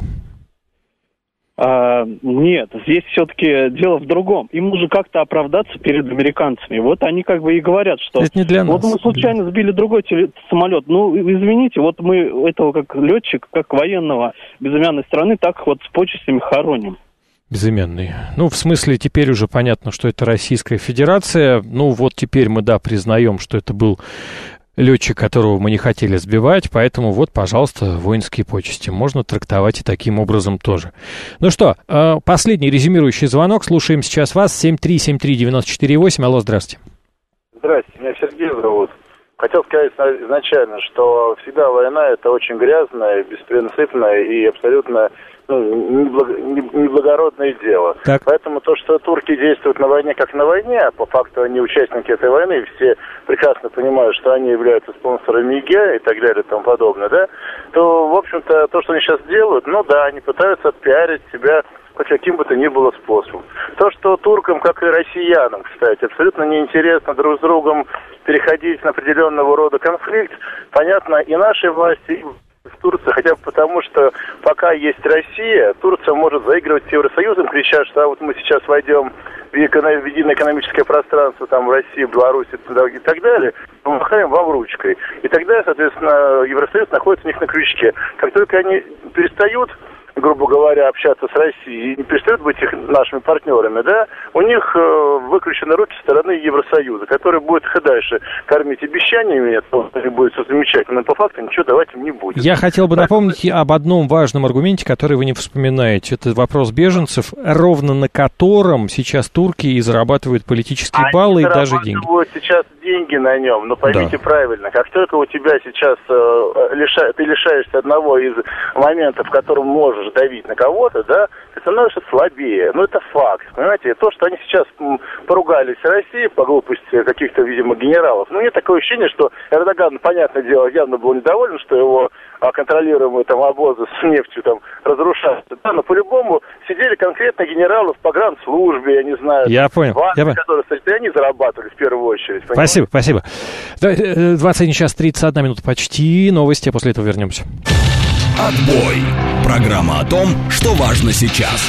А, нет, здесь все-таки дело в другом. Им нужно как-то оправдаться перед американцами. Вот они как бы и говорят, что это не для нас. Вот мы случайно сбили другой теле- самолет. Ну, извините, вот мы этого как летчик, как военного безымянной страны, так вот с почестями хороним. Безымянный. Ну, в смысле, теперь уже понятно, что это Российская Федерация. Ну, вот теперь мы, да, признаем, что это был летчик, которого мы не хотели сбивать, поэтому вот, пожалуйста, воинские почести. Можно трактовать и таким образом тоже. Ну что, последний резюмирующий звонок. Слушаем сейчас вас. семь три семь три девять четыре восемь. Алло, здрасте. Здрасте, меня Сергей зовут. Хотел сказать изначально, что всегда война — это очень грязное, беспринципное и абсолютно ну, неблагородное дело. Так. Поэтому то, что турки действуют на войне как на войне, а по факту они участники этой войны, и все прекрасно понимают, что они являются спонсорами ИГ и так далее и тому подобное, да, то, в общем-то, то, что они сейчас делают, ну да, они пытаются отпиарить себя хоть каким бы то ни было способом. То, что туркам, как и россиянам, кстати, абсолютно неинтересно друг с другом переходить на определенного рода конфликт, понятно, и нашей власти, и в Турции, хотя бы потому, что пока есть Россия, Турция может заигрывать с Евросоюзом, крича, что а вот мы сейчас войдем в единое экономическое пространство, там, в России, в Беларуси и так далее, мы махаем вам ручкой. И тогда, соответственно, Евросоюз находится у них на крючке. Как только они перестают, грубо говоря, общаться с Россией и перестают быть их нашими партнерами, да, у них э, выключены руки со стороны Евросоюза, который будет их и дальше кормить обещаниями, то будет все замечательно, но по факту ничего давать им не будет. Я хотел бы напомнить об одном важном аргументе, который вы не вспоминаете. Это вопрос беженцев, ровно на котором сейчас турки и зарабатывают политические Они баллы и даже деньги. Сейчас деньги на нем, но поймите Да. правильно, как только у тебя сейчас э, лиша, ты лишаешься одного из моментов, в котором можешь давить на кого-то, да, ты становишься слабее. Ну, это факт, понимаете? То, что они сейчас м, поругались в России по глупости каких-то, видимо, генералов, ну, нет такое ощущение, что Эрдоган, понятное дело, явно был недоволен, что его а, контролируемые там обозы с нефтью там разрушаются, да, но по-любому сидели конкретно генералы в погранслужбе, я не знаю, Я понял, в армии, я понял. которые, кстати, и они зарабатывали в первую очередь. Понимаете? Спасибо, спасибо. двадцать один час тридцать одна минута почти. Новости, а после этого вернемся. Отбой. Программа о том, что важно сейчас.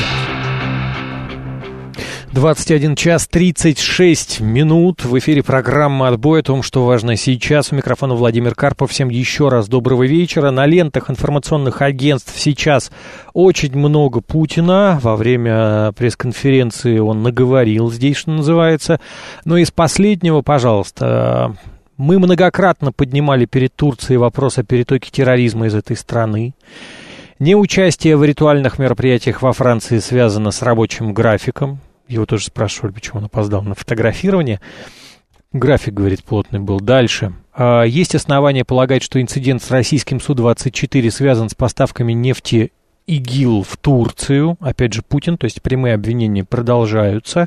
двадцать один час тридцать шесть минут. В эфире программа «Отбой» о том, что важно сейчас. У микрофона Владимир Карпов. Всем еще раз доброго вечера. На лентах информационных агентств сейчас очень много Путина. Во время пресс-конференции он наговорил здесь, что называется. Но из последнего, пожалуйста, мы многократно поднимали перед Турцией вопрос о перетоке терроризма из этой страны. Неучастие в ритуальных мероприятиях во Франции связано с рабочим графиком. Его тоже спрашивали, почему он опоздал на фотографирование. График, говорит, плотный был. Дальше. Есть основания полагать, что инцидент с российским Су двадцать четыре связан с поставками нефти ИГИЛ в Турцию. Опять же, Путин, то есть прямые обвинения продолжаются.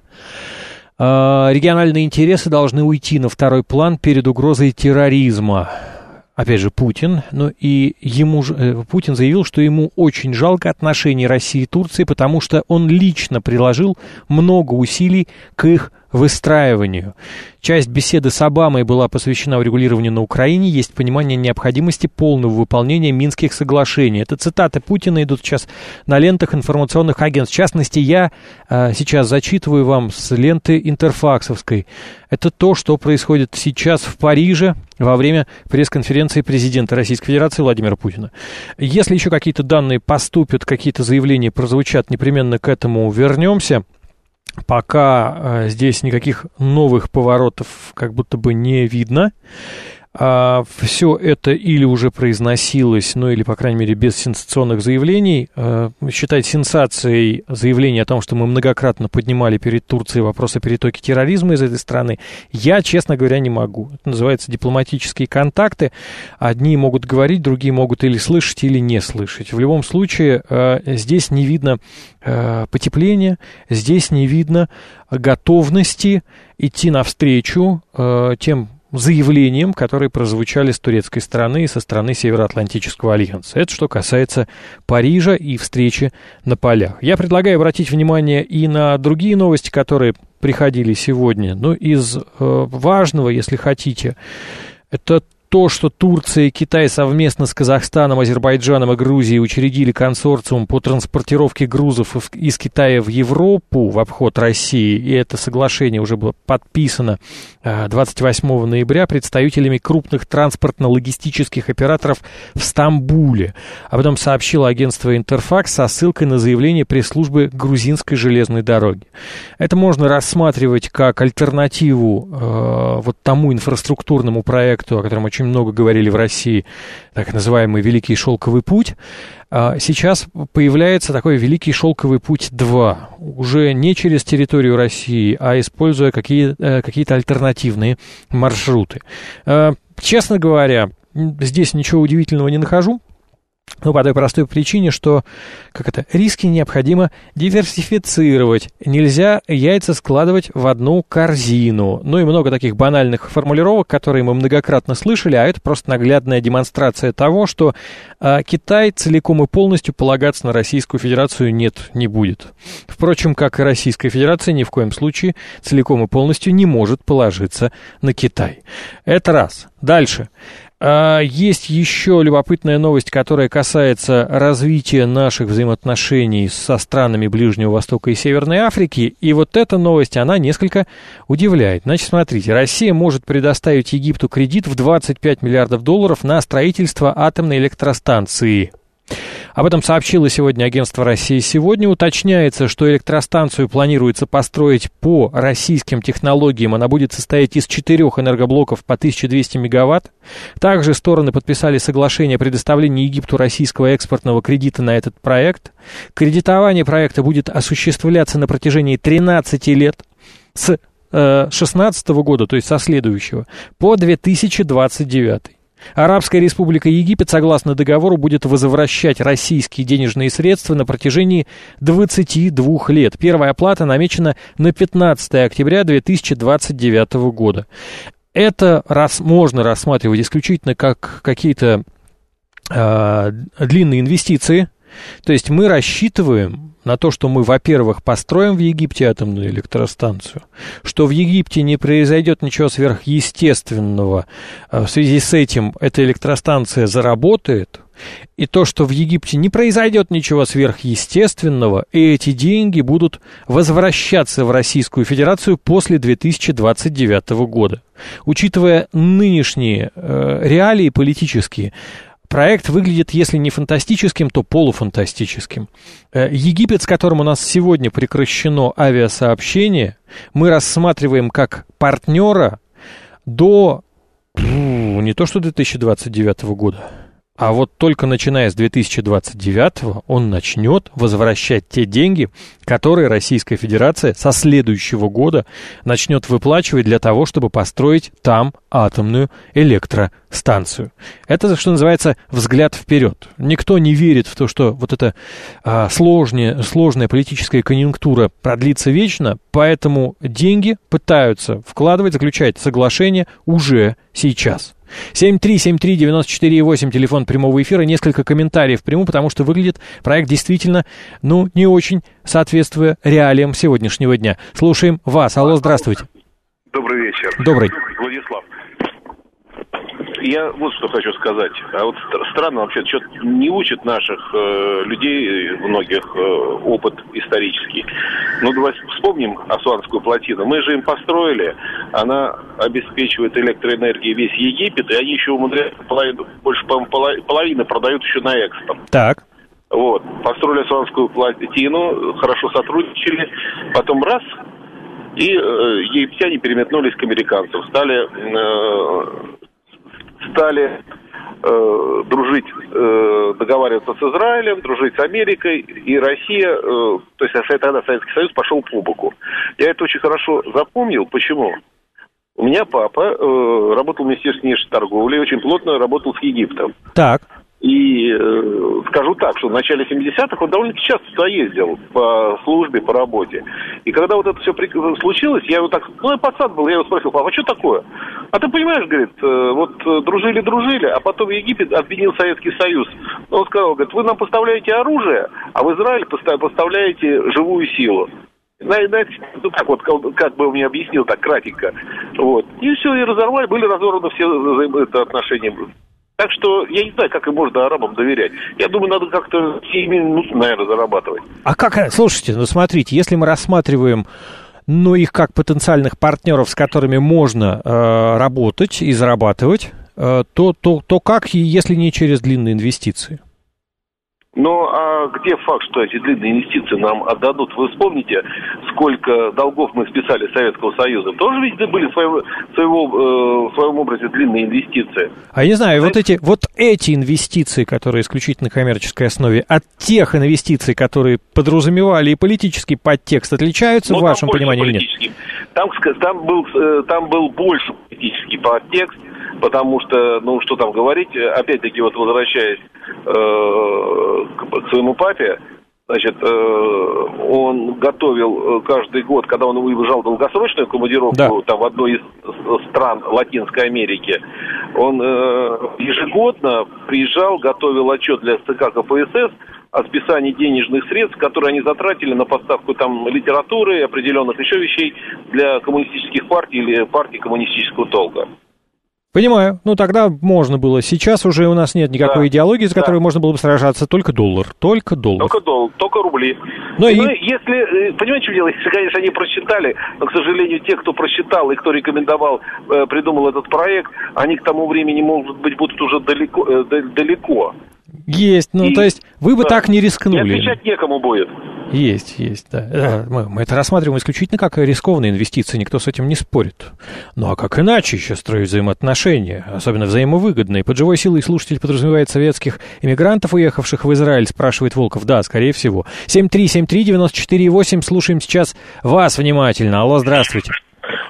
Региональные интересы должны уйти на второй план перед угрозой терроризма. Опять же, Путин. Ну и ему, Путин заявил, что ему очень жалко отношений России и Турции, потому что он лично приложил много усилий к их выстраиванию. Часть беседы с Обамой была посвящена урегулированию на Украине. Есть понимание необходимости полного выполнения Минских соглашений. Это цитаты Путина идут сейчас на лентах информационных агентств. В частности, я э, сейчас зачитываю вам с ленты интерфаксовской. Это то, что происходит сейчас в Париже во время пресс-конференции президента Российской Федерации Владимира Путина. Если еще какие-то данные поступят, какие-то заявления прозвучат, непременно к этому вернемся. Пока э, здесь никаких новых поворотов как будто бы не видно. А, все это или уже произносилось, ну или, по крайней мере, без сенсационных заявлений. А, считать сенсацией заявление о том, что мы многократно поднимали перед Турцией вопрос о перетоке терроризма из этой страны, я, честно говоря, не могу. Это называется дипломатические контакты. Одни могут говорить, другие могут или слышать, или не слышать. В любом случае, а, здесь не видно а, потепления, здесь не видно готовности идти навстречу а, тем заявлениям, которые прозвучали с турецкой стороны и со стороны Североатлантического альянса. Это что касается Парижа и встречи на полях. Я предлагаю обратить внимание и на другие новости, которые приходили сегодня. Ну, из э, важного, если хотите, это то, что Турция и Китай совместно с Казахстаном, Азербайджаном и Грузией учредили консорциум по транспортировке грузов из Китая в Европу в обход России, и это соглашение уже было подписано двадцать восьмого ноября представителями крупных транспортно-логистических операторов в Стамбуле. Об этом сообщило агентство Интерфакс со ссылкой на заявление пресс-службы грузинской железной дороги. Это можно рассматривать как альтернативу э, вот тому инфраструктурному проекту, о котором очень много говорили в России, так называемый Великий Шелковый путь. Сейчас появляется такой Великий Шелковый путь два, уже не через территорию России, а используя какие, какие-то альтернативные маршруты. Честно говоря, здесь ничего удивительного не нахожу. Ну, по той простой причине, что, как это, риски необходимо диверсифицировать. Нельзя яйца складывать в одну корзину. Ну и много таких банальных формулировок, которые мы многократно слышали, а это просто наглядная демонстрация того, что а, Китай целиком и полностью полагаться на Российскую Федерацию нет, не будет. Впрочем, как и Российская Федерация ни в коем случае целиком и полностью не может положиться на Китай. Это раз. Дальше. Есть еще любопытная новость, которая касается развития наших взаимоотношений со странами Ближнего Востока и Северной Африки. И вот эта новость, она несколько удивляет. Значит, смотрите, Россия может предоставить Египту кредит в двадцать пять миллиардов долларов на строительство атомной электростанции. Об этом сообщило сегодня агентство «Россия сегодня». Уточняется, что электростанцию планируется построить по российским технологиям. Она будет состоять из четырех энергоблоков по тысяча двести мегаватт. Также стороны подписали соглашение о предоставлении Египту российского экспортного кредита на этот проект. Кредитование проекта будет осуществляться на протяжении тринадцати лет с шестнадцатого года, то есть со следующего, по две тысячи двадцать девятый. Арабская республика Египет, согласно договору, будет возвращать российские денежные средства на протяжении двадцати двух лет. Первая оплата намечена на пятнадцатое октября две тысячи двадцать девятого года. Это рас, можно рассматривать исключительно как какие-то э, длинные инвестиции. То есть мы рассчитываем на то, что мы, во-первых, построим в Египте атомную электростанцию, что в Египте не произойдет ничего сверхъестественного, в связи с этим эта электростанция заработает, и то, что в Египте не произойдет ничего сверхъестественного, и эти деньги будут возвращаться в Российскую Федерацию после две тысячи двадцать девятого года. Учитывая нынешние э, реалии политические, проект выглядит, если не фантастическим, то полуфантастическим. Египет, с которым у нас сегодня прекращено авиасообщение, мы рассматриваем как партнера до, не то что две тысячи двадцать девятого года, а вот только начиная с две тысячи двадцать девятого он начнет возвращать те деньги, которые Российская Федерация со следующего года начнет выплачивать для того, чтобы построить там атомную электростанцию. Это, что называется, взгляд вперед. Никто не верит в то, что вот эта а, сложная, сложная политическая конъюнктура продлится вечно, поэтому деньги пытаются вкладывать, заключать соглашения уже сейчас. семь три семь три девять четыре восемь, телефон прямого эфира, несколько комментариев приму, потому что выглядит проект действительно, ну, не очень соответствуя реалиям сегодняшнего дня. Слушаем вас. Алло, здравствуйте. Добрый вечер. Добрый. Владислав. Я вот что хочу сказать. А вот странно вообще, что не учат наших э, людей, многих, э, опыт исторический. Ну, давай вспомним Асуанскую плотину. Мы же им построили, она обеспечивает электроэнергией весь Египет, и они еще умудряются, половину, больше половины продают еще на экспорт. Так. Вот. Построили Асуанскую плотину, хорошо сотрудничали, потом раз, и э, египтяне переметнулись к американцам, стали... Э, стали э, дружить, э, договариваться с Израилем, дружить с Америкой, и Россия, э, то есть тогда Советский Союз пошел по боку. Я это очень хорошо запомнил. Почему? У меня папа э, работал в Министерстве внешней торговли и очень плотно работал с Египтом. Так. И э, скажу так, что в начале семидесятых он довольно часто туда ездил по службе, по работе. И когда вот это все при... случилось, я его так, ну, я пацан был, я его спросил: папа, а что такое? А ты понимаешь, говорит, э, вот дружили-дружили, а потом Египет обвинил Советский Союз. Он сказал, говорит, вы нам поставляете оружие, а в Израиль поставляете живую силу. Знаете, ну так вот, как бы он мне объяснил так кратенько. Вот. И все, и разорвали, были разорваны все это, отношения. Так что я не знаю, как и можно арабам доверять. Я думаю, надо как-то именно, наверное, зарабатывать. А как, слушайте, ну смотрите, если мы рассматриваем, ну, их как потенциальных партнеров, с которыми можно э, работать и зарабатывать, э, то, то, то как, если не через длинные инвестиции? Ну, а где факт, что эти длинные инвестиции нам отдадут? Вы вспомните, сколько долгов мы списали Советского Союза. Тоже ведь были в своего, своего, э, в своем образе длинные инвестиции. А я не знаю, вот эти, вот эти инвестиции, которые исключительно на коммерческой основе, от тех инвестиций, которые подразумевали и политический подтекст, отличаются в вашем понимании или нет? Там, там, был, там был больше политический подтекст, потому что, ну, что там говорить, опять-таки, вот возвращаясь э, к, к своему папе, значит, э, он готовил каждый год, когда он уезжал в долгосрочную командировку, да, там в одной из стран Латинской Америки, он э, ежегодно приезжал, готовил отчет для ЦК КПСС о списании денежных средств, которые они затратили на поставку там литературы, определенных еще вещей для коммунистических партий или партий коммунистического толка. Понимаю. Ну, тогда можно было. Сейчас уже у нас нет никакой да, идеологии, за которую да. можно было бы сражаться. Только доллар. Только доллар. Только доллар. Только рубли. Но и... и... Ну, если, понимаете, что дело? Если, конечно, они просчитали, но, к сожалению, те, кто просчитал и кто рекомендовал, э, придумал этот проект, они к тому времени, может быть, будут уже далеко. Э, далеко. Есть. Ну, и... то есть, вы бы да. так не рискнули. И отвечать некому будет. Есть, есть, да. Мы, мы это рассматриваем исключительно как рискованные инвестиции, никто с этим не спорит. Ну а как иначе еще строить взаимоотношения, особенно взаимовыгодные? Под живой силой слушатель подразумевает советских эмигрантов, уехавших в Израиль, спрашивает Волков. Да, скорее всего. семь три семь три девять четыре восемь, слушаем сейчас вас внимательно. Алло, здравствуйте.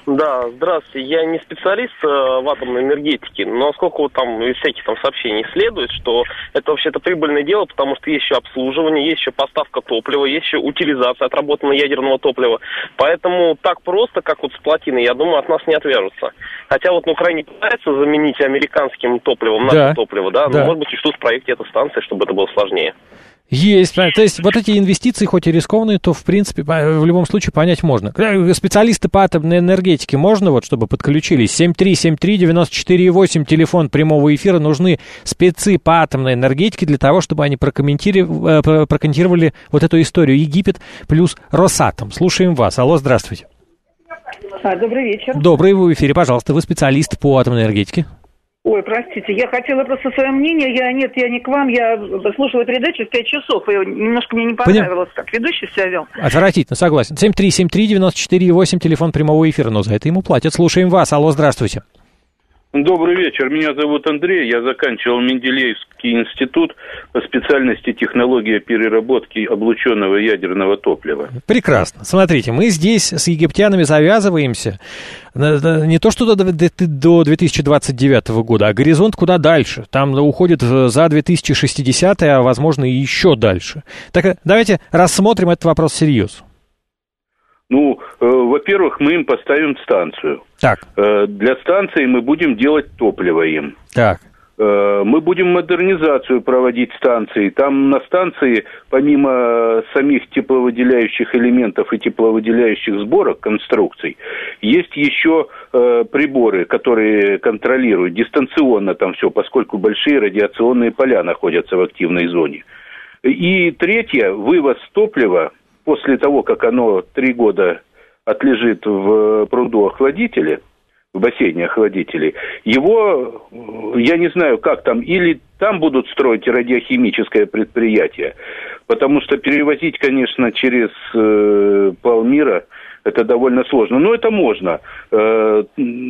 Да, здравствуйте. Я не специалист э, в атомной энергетике, но насколько вот там из всяких там сообщений следует, что это вообще-то прибыльное дело, потому что есть еще обслуживание, есть еще поставка топлива, есть еще утилизация отработанного ядерного топлива. Поэтому так просто, как вот с плотиной, я думаю, от нас не отвяжутся. Хотя вот на Украине пытаются заменить американским топливом наше да. топливо, да, да. но может быть и что в проекте этой станции, чтобы это было сложнее. Есть, то есть вот эти инвестиции, хоть и рискованные, то в принципе в любом случае понять можно. Специалисты по атомной энергетике можно, вот чтобы подключились? семь три семь три девять четыре восемь, телефон прямого эфира. Нужны спецы по атомной энергетике для того, чтобы они прокомментировали, прокомментировали вот эту историю Египет плюс Росатом. Слушаем вас. Алло, здравствуйте. А, добрый вечер. Добрый, вы в эфире, пожалуйста. Вы специалист по атомной энергетике. Ой, простите, я хотела просто свое мнение. Я нет, я не к вам. Я слушала передачу в пять часов, и немножко мне не понравилось, как ведущий себя вел. Отвратительно, согласен. семь три семь три девять четыре восемь, телефон прямого эфира, но за это ему платят. Слушаем вас. Алло, здравствуйте. Добрый вечер. Меня зовут Андрей. Я заканчивал Менделеевский институт по специальности технология переработки облученного ядерного топлива. Прекрасно. Смотрите, мы здесь с египтянами завязываемся не то что до две тысячи двадцать девятого года, а горизонт куда дальше. Там уходит за две тысячи шестидесятый, а возможно и еще дальше. Так давайте рассмотрим этот вопрос всерьез. Ну, э, во-первых, мы им поставим станцию. Так. Э, для станции мы будем делать топливо им. Так. Э, мы будем модернизацию проводить станции. Там на станции, помимо самих тепловыделяющих элементов и тепловыделяющих сборок, конструкций, есть еще э, приборы, которые контролируют дистанционно там все, поскольку большие радиационные поля находятся в активной зоне. И третье, вывоз топлива. После того, как оно три года отлежит в пруду охладителя, в бассейне охладителей, его, я не знаю, как там, или там будут строить радиохимическое предприятие, потому что перевозить, конечно, через э, полмира это довольно сложно. Но это можно. Э,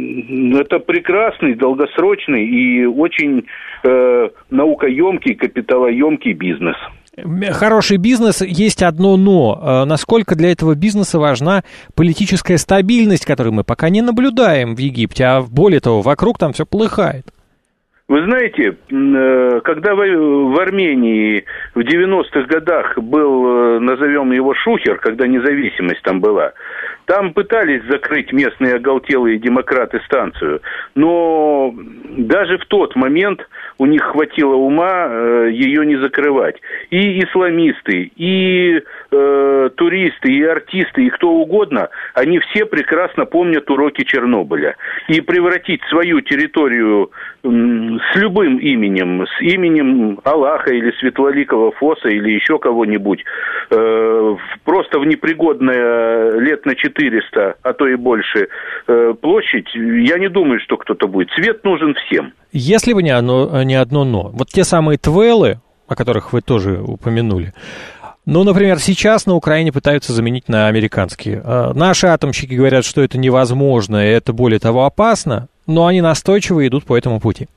это прекрасный, долгосрочный и очень э, наукоемкий, капиталоемкий бизнес. Хороший бизнес, есть одно но. Насколько для этого бизнеса важна политическая стабильность, которую мы пока не наблюдаем в Египте, а более того, вокруг там все полыхает. Вы знаете, когда в Армении в девяностых годах был, назовем его, шухер, когда независимость там была, там пытались закрыть местные оголтелые демократы станцию, но даже в тот момент у них хватило ума э, ее не закрывать. И исламисты, и э, туристы, и артисты, и кто угодно, они все прекрасно помнят уроки Чернобыля. И превратить свою территорию э, с любым именем, с именем Аллаха или Светлоликого Фоса или еще кого-нибудь, э, просто в непригодное лет на четыреста, а то и больше, э, площадь, я не думаю, что кто-то будет. Свет нужен всем. Если бы не одно, не одно «но». Вот те самые твеллы, о которых вы тоже упомянули, ну, например, сейчас на Украине пытаются заменить на американские. Наши атомщики говорят, что это невозможно, и это, более того, опасно, но они настойчиво идут по этому пути.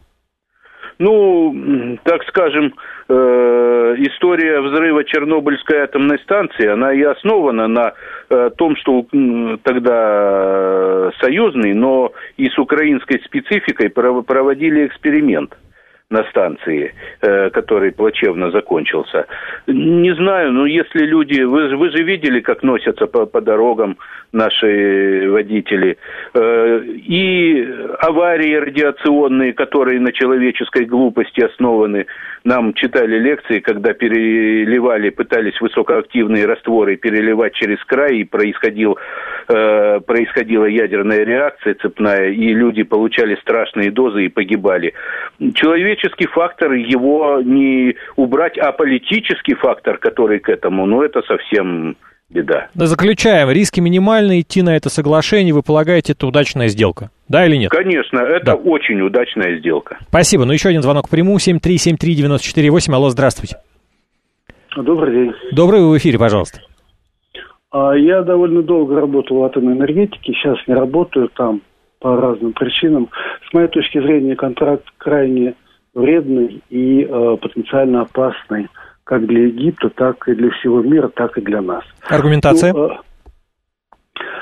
Ну, так скажем, э, история взрыва Чернобыльской атомной станции, она и основана на э, том, что э, тогда союзный, но и с украинской спецификой проводили эксперимент на станции, э, который плачевно закончился. Не знаю, но если люди... Вы, вы же видели, как носятся по, по дорогам наши водители. Э, и аварии радиационные, которые на человеческой глупости основаны. Нам читали лекции, когда переливали, пытались высокоактивные растворы переливать через край, и происходил, э, происходила ядерная реакция цепная, и люди получали страшные дозы и погибали. Человеческий фактор, его не убрать, а политический фактор, который к этому, ну, это совсем беда. Заключаем, риски минимальны, идти на это соглашение, вы полагаете, это удачная сделка, да или нет? Конечно, это да. Очень удачная сделка. Спасибо, ну еще один звонок приму, семь три семь три девять четыре восемь, алло, здравствуйте. Добрый день. Добрый, вы в эфире, пожалуйста. Я довольно долго работал в атомной энергетике, сейчас не работаю там по разным причинам. С моей точки зрения, контракт крайне вредный и э, потенциально опасный как для Египта, так и для всего мира, так и для нас. Аргументация? Ну, э,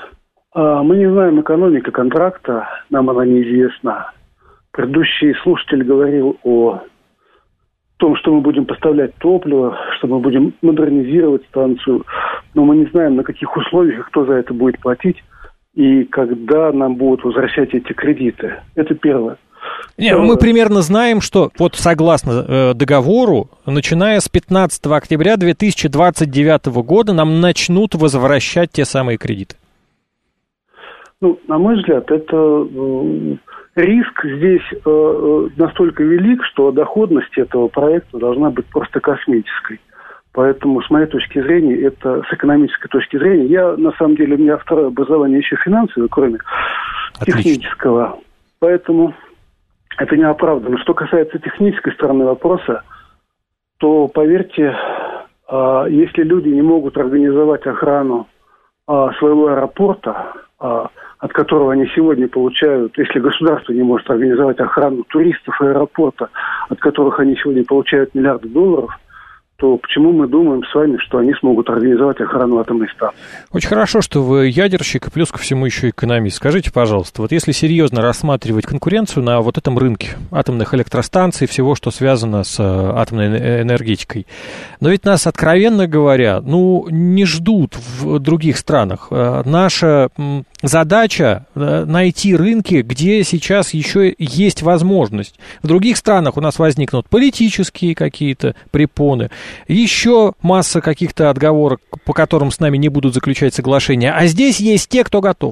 Мы не знаем экономики контракта, нам она неизвестна. Предыдущий слушатель говорил о том, что мы будем поставлять топливо, что мы будем модернизировать станцию, но мы не знаем, на каких условиях и кто за это будет платить, и когда нам будут возвращать эти кредиты. Это первое. Не, мы примерно знаем, что вот согласно э, договору, начиная с пятнадцатого октября две тысячи двадцать девятого года нам начнут возвращать те самые кредиты. Ну, на мой взгляд, это э, риск здесь э, настолько велик, что доходность этого проекта должна быть просто космической. Поэтому, с моей точки зрения, это с экономической точки зрения, я, на самом деле, у меня второе образование еще финансовое, кроме Отлично. технического. Поэтому это не оправдано. Что касается технической стороны вопроса, то, поверьте, э, если люди не могут организовать охрану э, своего аэропорта, э, от которого они сегодня получают, если государство не может организовать охрану туристов аэропорта, от которых они сегодня получают миллиарды долларов, то почему мы думаем с вами, что они смогут организовать охрану атомной станции? Очень хорошо, что вы ядерщик и плюс ко всему еще экономист. Скажите, пожалуйста, вот если серьезно рассматривать конкуренцию на вот этом рынке атомных электростанций, всего, что связано с атомной энергетикой, но ведь нас, откровенно говоря, ну, не ждут в других странах. Наша задача найти рынки, где сейчас еще есть возможность. В других странах у нас возникнут политические какие-то препоны, еще масса каких-то отговорок, по которым с нами не будут заключать соглашения. А здесь есть те, кто готов.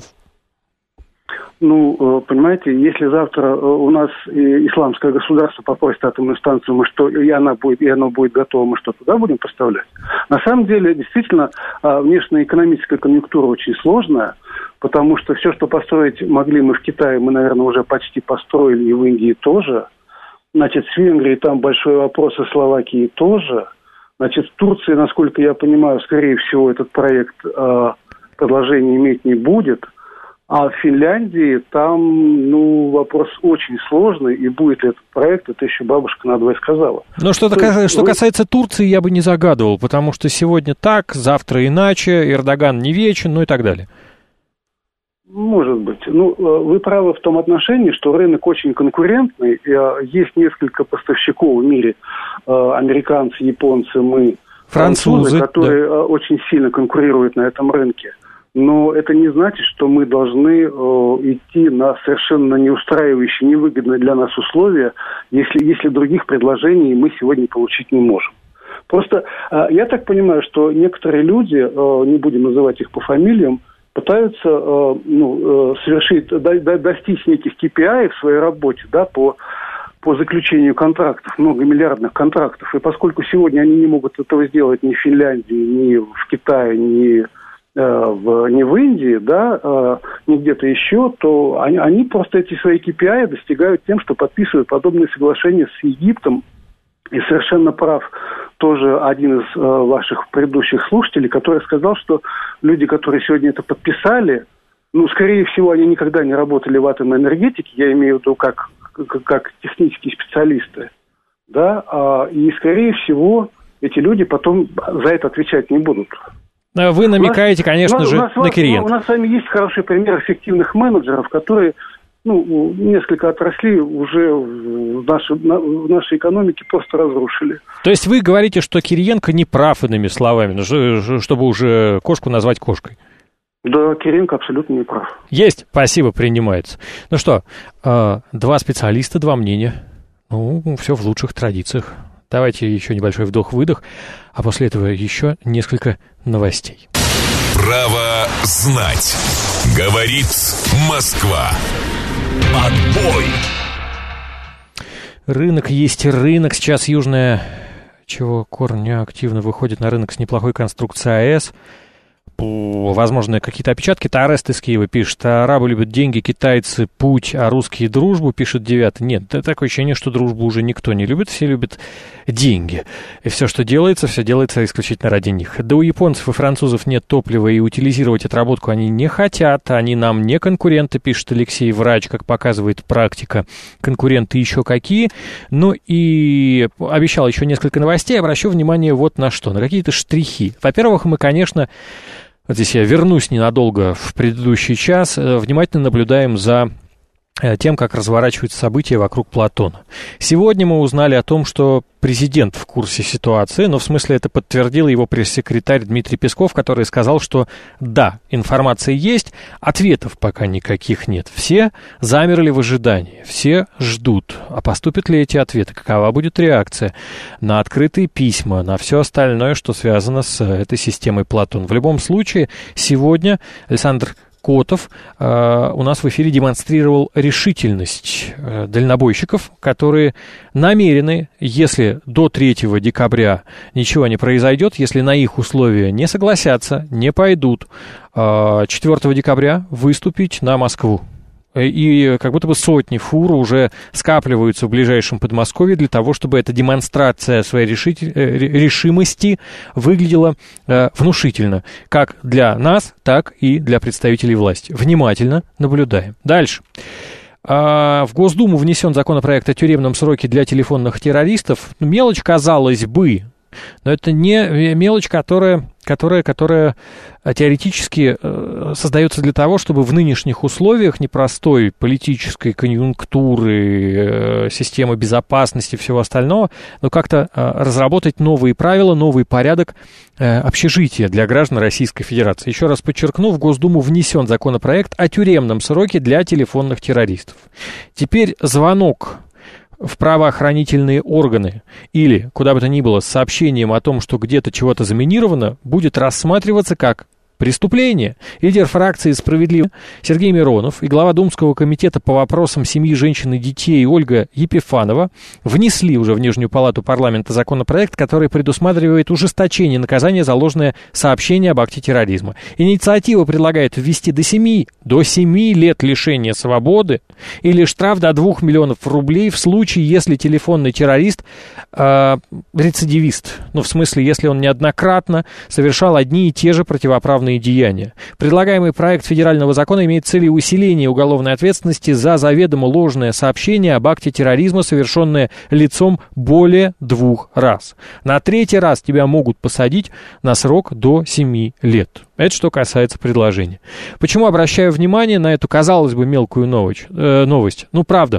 Ну, понимаете, если завтра у нас исламское государство попросит атомную станцию, мы что, и она будет, и оно будет готово, мы что, туда будем поставлять? На самом деле, действительно, внешнеэкономическая конъюнктура очень сложная, потому что все, что построить могли мы в Китае, мы, наверное, уже почти построили, и в Индии тоже. Значит, с Венгрией там большой вопрос, и Словакии тоже. Значит, в Турции, насколько я понимаю, скорее всего, этот проект э, продолжения иметь не будет. А в Финляндии там, ну, вопрос очень сложный, и будет ли этот проект, это еще бабушка надвое сказала. Но что, То есть, что вы... касается Турции, я бы не загадывал, потому что сегодня так, завтра иначе, Эрдоган не вечен, ну и так далее. Может быть. Ну, вы правы в том отношении, что рынок очень конкурентный. Есть несколько поставщиков в мире. Американцы, японцы, мы, французы, французы которые да. очень сильно конкурируют на этом рынке. Но это не значит, что мы должны идти на совершенно неустраивающие, невыгодные для нас условия, если, если других предложений мы сегодня получить не можем. Просто я так понимаю, что некоторые люди, не будем называть их по фамилиям, пытаются э, ну, э, совершить, до, до, достичь неких кей пи ай в своей работе, да, по, по заключению контрактов, многомиллиардных контрактов. И поскольку сегодня они не могут этого сделать ни в Финляндии, ни в Китае, ни, э, в, ни в Индии, да, э, ни где-то еще, то они, они просто эти свои кей пи ай достигают тем, что подписывают подобные соглашения с Египтом. И совершенно прав тоже один из э, ваших предыдущих слушателей, который сказал, что люди, которые сегодня это подписали, ну, скорее всего, они никогда не работали в атомной энергетике, я имею в виду как, как, как технические специалисты, да, а, и, скорее всего, эти люди потом за это отвечать не будут. Вы намекаете, нас, конечно же, нас, на Кириенко. У нас с вами есть хороший пример эффективных менеджеров, которые... Ну, несколько отраслей уже в нашей, в нашей экономике просто разрушили. То есть вы говорите, что Кириенко не прав, иными словами, чтобы уже кошку назвать кошкой? Да, Кириенко абсолютно не прав. Есть, спасибо, принимается. Ну что, два специалиста, два мнения. Ну, все в лучших традициях. Давайте еще небольшой вдох-выдох, а после этого еще несколько новостей. Право знать. Говорит Москва. Отбой! Рынок есть рынок. Сейчас Южная чего корня активно выходит на рынок с неплохой конструкцией АЭС. Возможно, какие-то опечатки. Тарест из Киева пишет: арабы любят деньги, китайцы путь, а русские дружбу, пишет девятый. Нет, такое ощущение, что дружбу уже никто не любит, все любят деньги. И все, что делается, все делается исключительно ради них. Да у японцев и французов нет топлива, и утилизировать отработку они не хотят. Они нам не конкуренты, пишет Алексей Врач, как показывает практика. Конкуренты еще какие. Ну и обещал еще несколько новостей. Обращу внимание вот на что, на какие-то штрихи. Во-первых, мы, конечно... вот здесь я вернусь ненадолго в предыдущий час, внимательно наблюдаем за тем, как разворачиваются события вокруг Платона. Сегодня мы узнали о том, что президент в курсе ситуации, но в смысле это подтвердил его пресс-секретарь Дмитрий Песков, который сказал, что да, информация есть, ответов пока никаких нет. Все замерли в ожидании, все ждут. А поступят ли эти ответы? Какова будет реакция на открытые письма, на все остальное, что связано с этой системой Платон? В любом случае, сегодня Александр Котов э, у нас в эфире демонстрировал решительность э, дальнобойщиков, которые намерены, если до третьего декабря ничего не произойдет, если на их условия не согласятся, не пойдут, э, четвёртого декабря выступить на Москву. И как будто бы сотни фур уже скапливаются в ближайшем Подмосковье для того, чтобы эта демонстрация своей решитель... решимости выглядела э, внушительно, как для нас, так и для представителей власти. Внимательно наблюдаем. Дальше. А, в Госдуму внесен законопроект о тюремном сроке для телефонных террористов. Мелочь, казалось бы, но это не мелочь, которая, которая, которая теоретически э, создается для того, чтобы в нынешних условиях непростой политической конъюнктуры, э, системы безопасности и всего остального, но как-то э, разработать новые правила, новый порядок э, общежития для граждан Российской Федерации. Еще раз подчеркну, в Госдуму внесен законопроект о тюремном сроке для телефонных террористов. Теперь звонок в правоохранительные органы или куда бы то ни было с сообщением о том, что где-то чего-то заминировано, будет рассматриваться как преступление. Лидер фракции «Справедливо» Сергей Миронов и глава Думского комитета по вопросам семьи, женщин и детей Ольга Епифанова внесли уже в Нижнюю палату парламента законопроект, который предусматривает ужесточение наказания за ложное сообщение об акте терроризма. Инициатива предлагает ввести до семи, до семи лет лишения свободы или штраф до двух миллионов рублей в случае, если телефонный террорист э, рецидивист. Ну, в смысле, если он неоднократно совершал одни и те же противоправные деяния. Предлагаемый проект федерального закона имеет целью усиления уголовной ответственности за заведомо ложное сообщение об акте терроризма, совершенное лицом более двух раз. На третий раз тебя могут посадить на срок до семи лет. Это что касается предложения. Почему обращаю внимание на эту, казалось бы, мелкую новость? Э, новость? Ну, правда,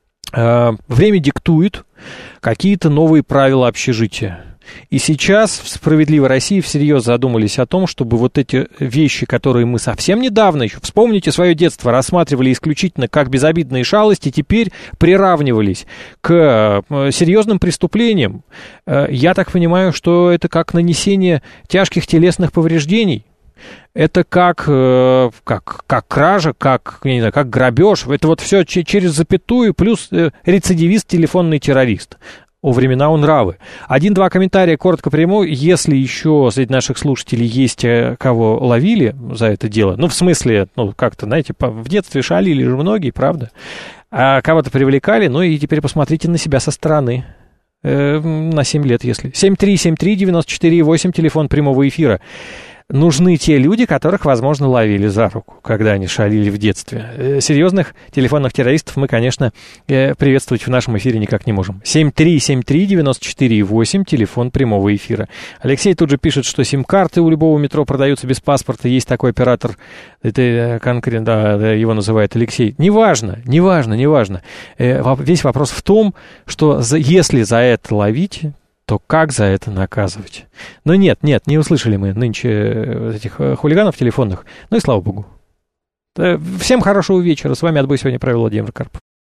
э, время диктует какие-то новые правила общежития. И сейчас в «Справедливой России» всерьез задумались о том, чтобы вот эти вещи, которые мы совсем недавно, еще вспомните свое детство, рассматривали исключительно как безобидные шалости, теперь приравнивались к серьезным преступлениям. Я так понимаю, что это как нанесение тяжких телесных повреждений. Это как, как, как кража, как, я не знаю, как грабеж. Это вот все через запятую, плюс рецидивист, телефонный террорист. О времена у нравы. Один-два комментария коротко приму. Если еще среди наших слушателей есть кого ловили за это дело, ну, в смысле, ну, как-то, знаете, в детстве шалили же многие, правда? А кого-то привлекали, ну, и теперь посмотрите на себя со стороны. Э, на семь лет, если. семь три семь три девять четыре восемь, телефон прямого эфира. Нужны те люди, которых, возможно, ловили за руку, когда они шалили в детстве. Серьезных телефонных террористов мы, конечно, приветствовать в нашем эфире никак не можем. семь три семь три девять четыре восемь, телефон прямого эфира. Алексей тут же пишет, что сим-карты у любого метро продаются без паспорта. Есть такой оператор, это конкретно, да, его называют Алексей. Неважно, неважно, неважно. Весь вопрос в том, что если за это ловить, то как за это наказывать? Но нет, нет, не услышали мы нынче этих хулиганов телефонных. Ну и слава богу. Всем хорошего вечера. С вами «Отбой» сегодня провел Владимир Карпов.